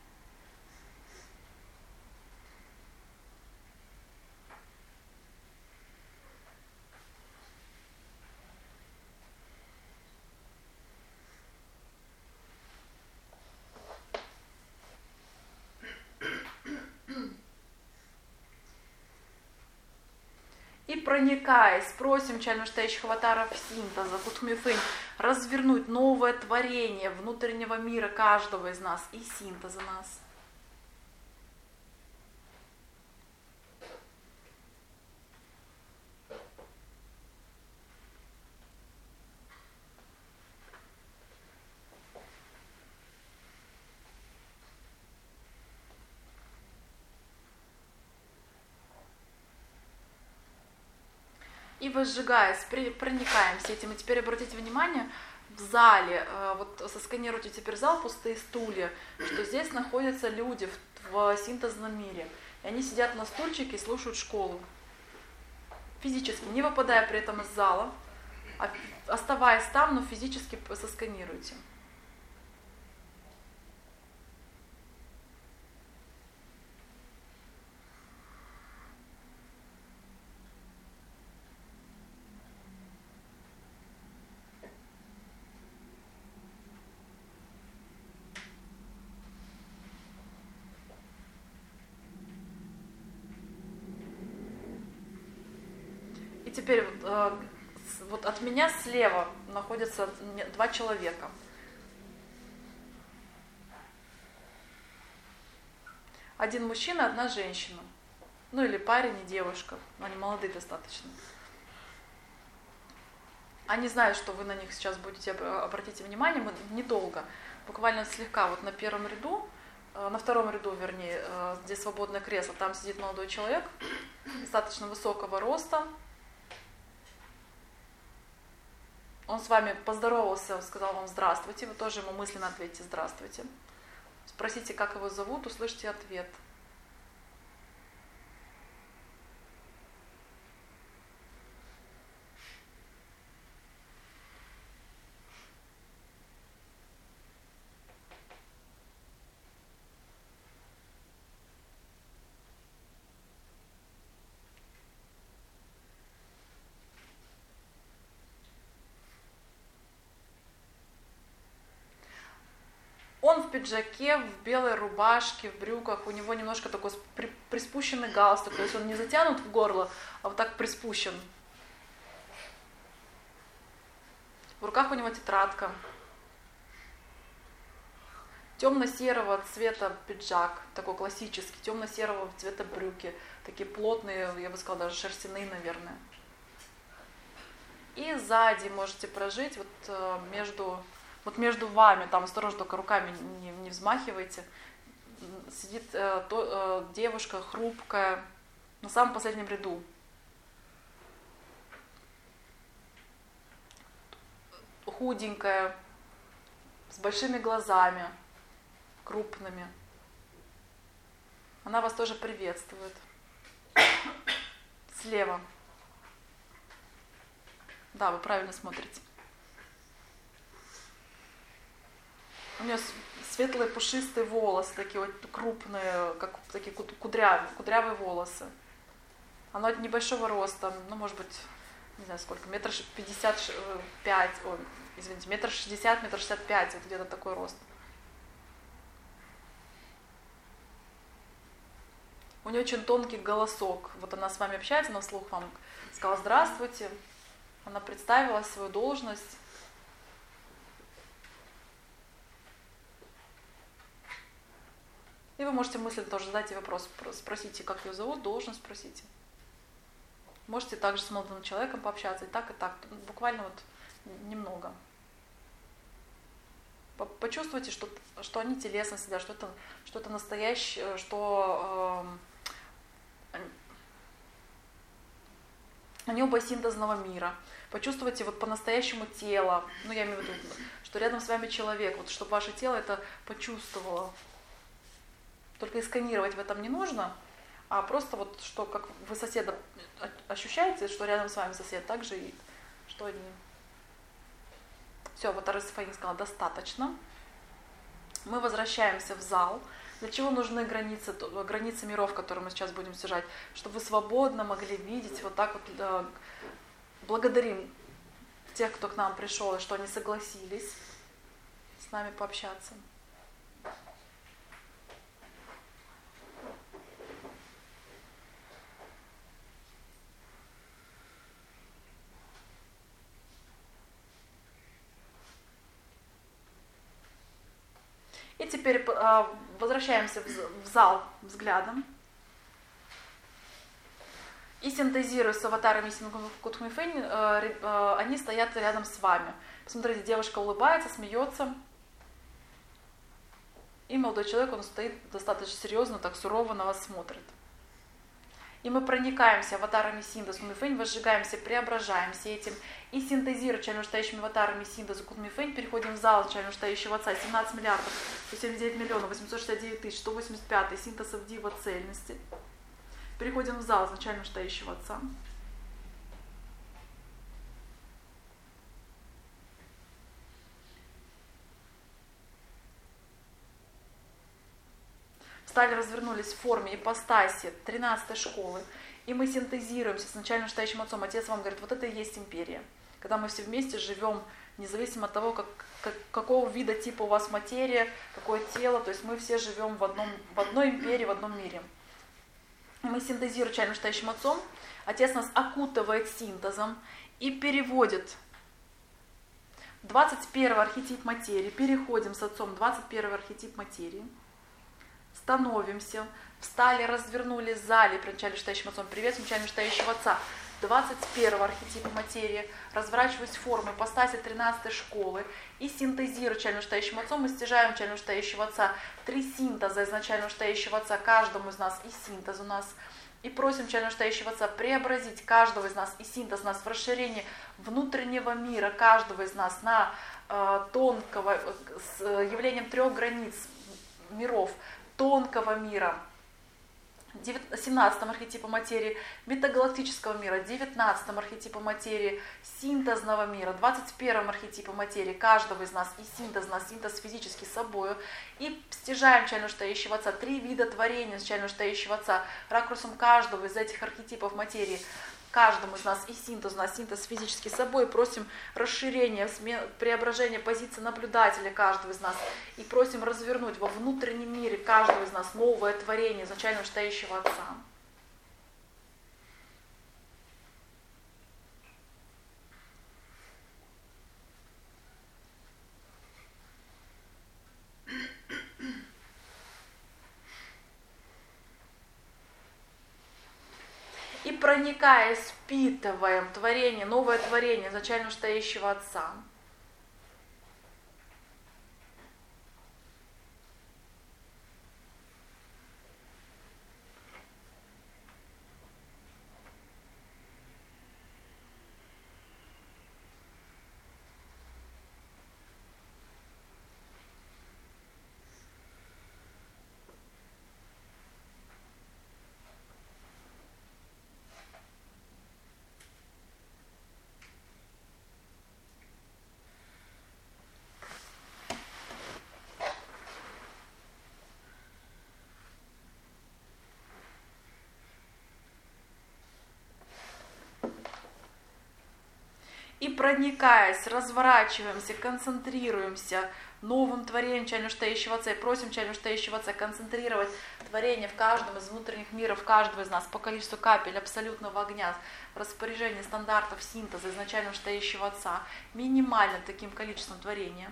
И проникаясь, просим начально вышестоящих аватаров синтеза, Кутхмифэнь, развернуть новое творение внутреннего мира каждого из нас и синтеза нас. И возжигаясь, проникаемся этим. И теперь обратите внимание, в зале, вот сосканируйте теперь зал, пустые стулья, что здесь находятся люди в синтезном мире. И они сидят на стульчике и слушают школу. Физически, не выпадая при этом из зала, а оставаясь там, но физически сосканируйте. И теперь вот от меня слева находятся 2 человека. Один мужчина, 1 женщина. Ну или парень и девушка. Они молодые достаточно. Они знают, что вы на них сейчас будете, обратите внимание, мы недолго, буквально слегка, вот на первом ряду, на втором ряду, вернее, где свободное кресло, там сидит молодой человек, достаточно высокого роста. Он с вами поздоровался, сказал вам здравствуйте, вы тоже ему мысленно ответите здравствуйте. Спросите, как его зовут, услышите ответ. Он в пиджаке, в белой рубашке, в брюках, у него немножко такой приспущенный галстук, то есть он не затянут в горло, а вот так приспущен. В руках у него тетрадка. Темно-серого цвета пиджак, такой классический, темно-серого цвета брюки, такие плотные, я бы сказала, даже шерстяные, наверное. И сзади можете прожить между вами, там осторожно, только руками не взмахивайте, сидит девушка хрупкая на самом последнем ряду. Худенькая, с большими глазами, крупными. Она вас тоже приветствует. Слева. Да, вы правильно смотрите. У нее светлые пушистые волосы, такие вот крупные, как такие кудрявые волосы. Она небольшого роста, ну, может быть, не знаю сколько, 1,55 м, извините, 1,60 м, 1,65 м, вот где-то такой рост. У нее очень тонкий голосок. Вот она с вами общается, она вслух вам сказала здравствуйте. Она представила свою должность. И вы можете мысленно тоже задать ей вопрос, спросите, как ее зовут, должность спросите. Можете также с молодым человеком пообщаться, и так, буквально вот немного. Почувствуйте, что они телесно сидят, что это настоящее, что они оба из синтезного мира. Почувствуйте вот по-настоящему тело, ну я имею в виду, что рядом с вами человек, вот чтобы ваше тело это почувствовало. Только и сканировать в этом не нужно, а просто вот что, как вы соседа ощущаете, что рядом с вами сосед, так же и что они. Все, вот Арисфаин сказала, достаточно. Мы возвращаемся в зал. Для чего нужны границы миров, которые мы сейчас будем сжать? Чтобы вы свободно могли видеть, вот так вот благодарим тех, кто к нам пришел, и что они согласились с нами пообщаться. И теперь возвращаемся в зал взглядом. И синтезируя с аватарами Кутхмифэнь, они стоят рядом с вами. Посмотрите, девушка улыбается, смеется. И молодой человек, он стоит достаточно серьезно, так сурово на вас смотрит. И мы проникаемся аватарами Синда с Кутхмифэнь, возжигаемся, преображаемся этим. И синтезируя начально настоящими аватарами Синда с Кутхмифэнь, переходим в зал начально настоящего Отца. 17 миллиардов 179 миллионов 869 тысяч 185 синтезов Дива цельности. Переходим в зал изначально настоящего Отца. Встали, развернулись в форме ипостаси 13-й школы. И мы синтезируемся с начальным настоящим Отцом. Отец вам говорит, вот это и есть империя. Когда мы все вместе живем, независимо от того, какого вида типа у вас материя, какое тело, то есть мы все живем в одной империи, в одном мире. Мы синтезируем начальным настоящим Отцом. Отец нас окутывает синтезом и переводит 21 архетип материи. Переходим с Отцом 21 архетип материи. Становимся, встали, развернули в зале, при начале настоящим Отцом, приветствуем начале настоящего Отца, 21 архетипа материи, разворачиваясь в формы, ипостаси 13 школы и синтезируя начале настоящим Отцом, мы стяжаем начале настоящего Отца, 3 синтеза изначально настоящего Отца, каждому из нас и синтез у нас, и просим начале настоящего Отца преобразить каждого из нас и синтез нас в расширение внутреннего мира каждого из нас на тонкого, с явлением 3 границ миров, тонкого мира, 17 архетипа материи, метагалактического мира, 19 архетипа материи, синтезного мира, 21 архетипа материи каждого из нас и синтез нас, синтез физически с собою, и стяжаем начально настоящего Отца, 3 вида творения начально настоящего Отца, ракурсом каждого из этих архетипов материи, каждому из нас и синтез у нас, синтез физически с собой, просим расширения, преображения позиции наблюдателя каждого из нас и просим развернуть во внутреннем мире каждого из нас новое творение изначально настоящего Отца. И проникаясь, впитываем творение, новое творение изначально настоящего Отца. И проникаясь, разворачиваемся, концентрируемся новым творением начального штающего Отца, и просим начального штающего Отца концентрировать творение в каждом из внутренних миров каждого из нас по количеству капель абсолютного огня, распоряжение стандартов синтеза изначального штающего Отца, минимально таким количеством творения.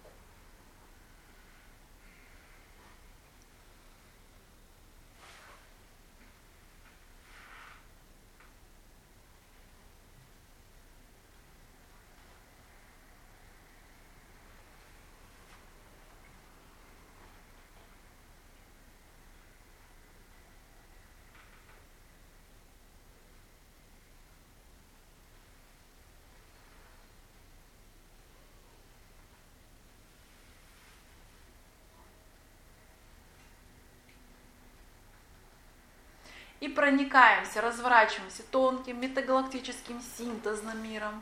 И проникаемся, разворачиваемся тонким метагалактическим синтезным миром.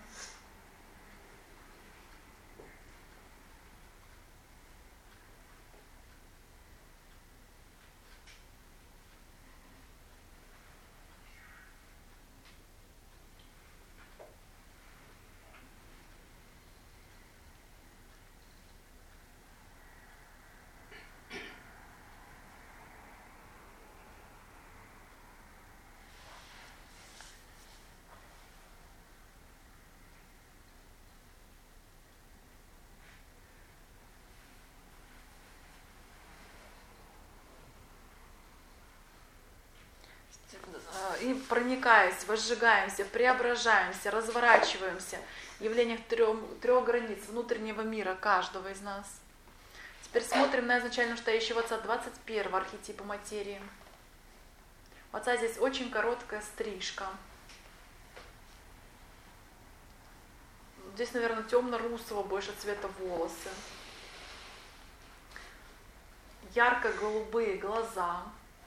И проникаясь, возжигаемся, преображаемся, разворачиваемся в явлениях трех границ внутреннего мира каждого из нас. Теперь смотрим на изначально штающего Отца 21 архетипа материи. У Отца здесь очень короткая стрижка. Здесь, наверное, темно-русого больше цвета волосы. Ярко-голубые глаза.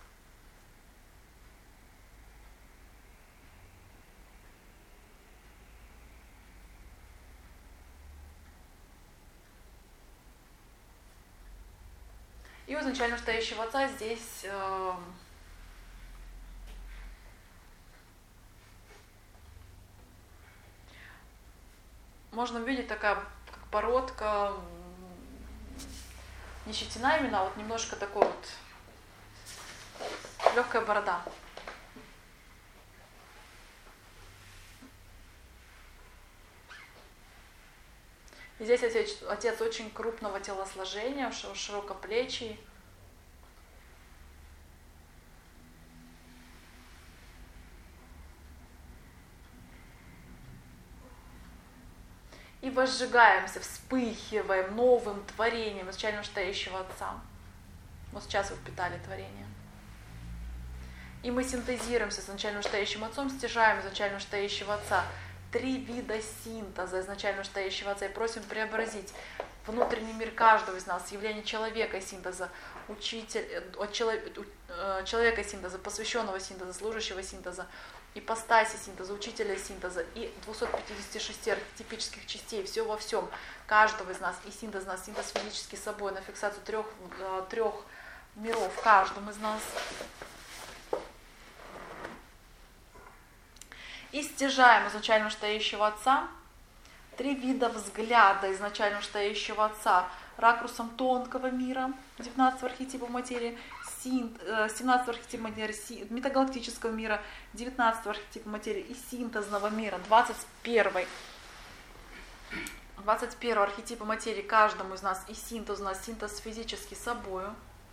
И у изначально стоящего Отца здесь можно увидеть такая как бородка, не щетина именно, а вот немножко такой вот легкая борода. И здесь отец очень крупного телосложения, широкоплечий. И возжигаемся, вспыхиваем новым творением изначально стоящего Отца. Вот сейчас вы впитали творение. И мы синтезируемся с изначально стоящим Отцом, стяжаем изначально стоящего Отца. 3 вида синтеза изначально стоящего Отца и просим преобразить внутренний мир каждого из нас, явление человека синтеза, человека синтеза, посвященного синтеза, служащего синтеза, ипостаси синтеза, учителя синтеза и 256 архетипических частей, все во всем, каждого из нас, и синтез нас, синтез физически собой, на фиксацию трех миров в каждом из нас. И стяжаем изначально стоящего Отца 3 вида взгляда изначально стоящего Отца ракурсом тонкого мира, 19 архетипа материи, 17 архетипа материи, метагалактического мира, 19 архетипа материи и синтезного мира, 21 архетипа материи каждому из нас, и синтез у нас, синтез физически собою.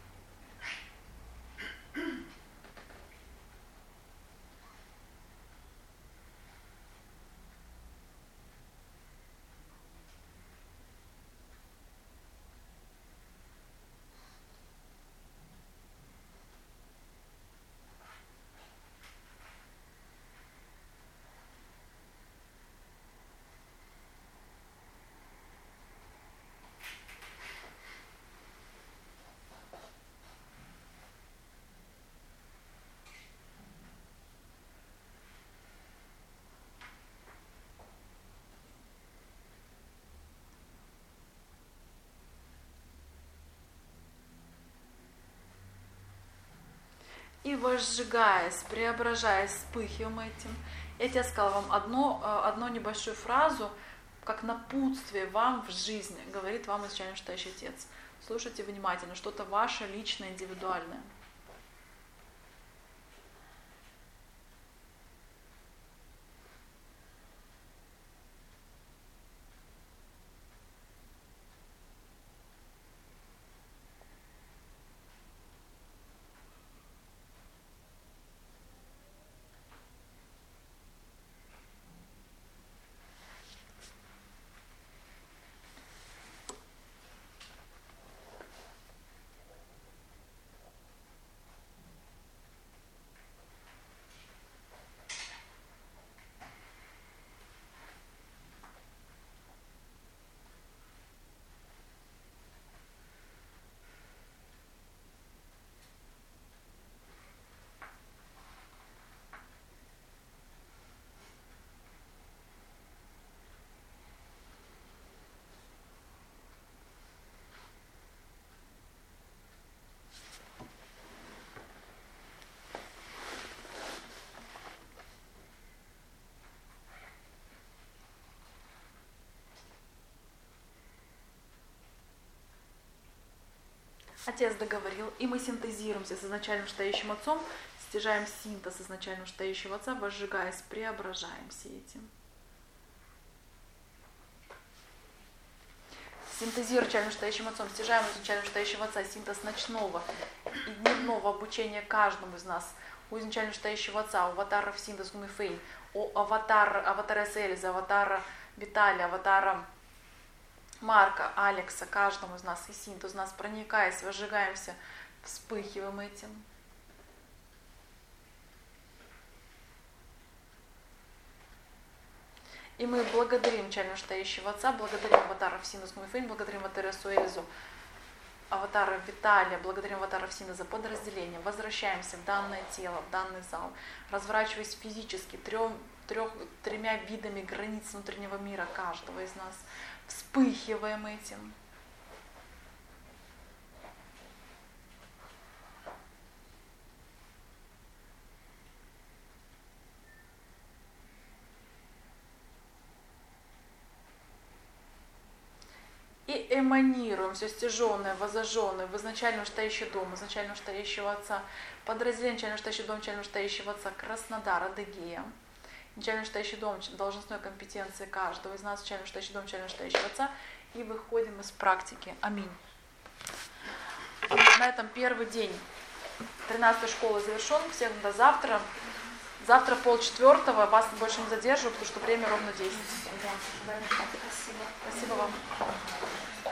И возжигаясь, преображаясь, вспыхиваем этим. Я тебе сказала вам одну небольшую фразу, как напутствие вам в жизни, говорит вам изначально вышестоящий Отец. Слушайте внимательно, что-то ваше личное, индивидуальное. Отец договорил, и мы синтезируемся с изначально вышестоящим Отцом, стяжаем синтез изначально вышестоящего Отца, возжигаясь, преображаемся этим. Синтезируя изначально вышестоящим Отцом, стяжаем изначально вышестоящего Отца, синтез ночного и дневного обучения каждому из нас, у изначально вышестоящего Отца, у аватаров синтез Гумифейн, у аватара Селиза, аватара Виталия, аватара Марка, Алекса, каждому из нас, и синтез нас, проникаясь, возжигаемся, вспыхиваем этим. И мы благодарим начально вышестоящего Отца, благодарим аватаров Синтез Гумифейн, благодарим аватара Суэльзу, аватара Виталия, благодарим аватаров Синтеза подразделения, возвращаемся в данное тело, в данный зал, разворачиваясь физически тремя видами границ внутреннего мира каждого из нас, вспыхиваем этим. И эманируем все стяженное, возожженное в изначально вышестоящий дом, изначально вышестоящего Отца, подразделение начально вышестоящий дом, начально вышестоящего Отца, Краснодар, Адыгея. Начально вышестоящий дом, должностной компетенции каждого из нас, начально вышестоящий дом, начально вышестоящего Отца, и выходим из практики. Аминь. На этом первый день 13-й школы завершен. Всем до завтра. Завтра 3:30. Вас больше не задерживаю, потому что время ровно 10. Да, спасибо. Спасибо вам.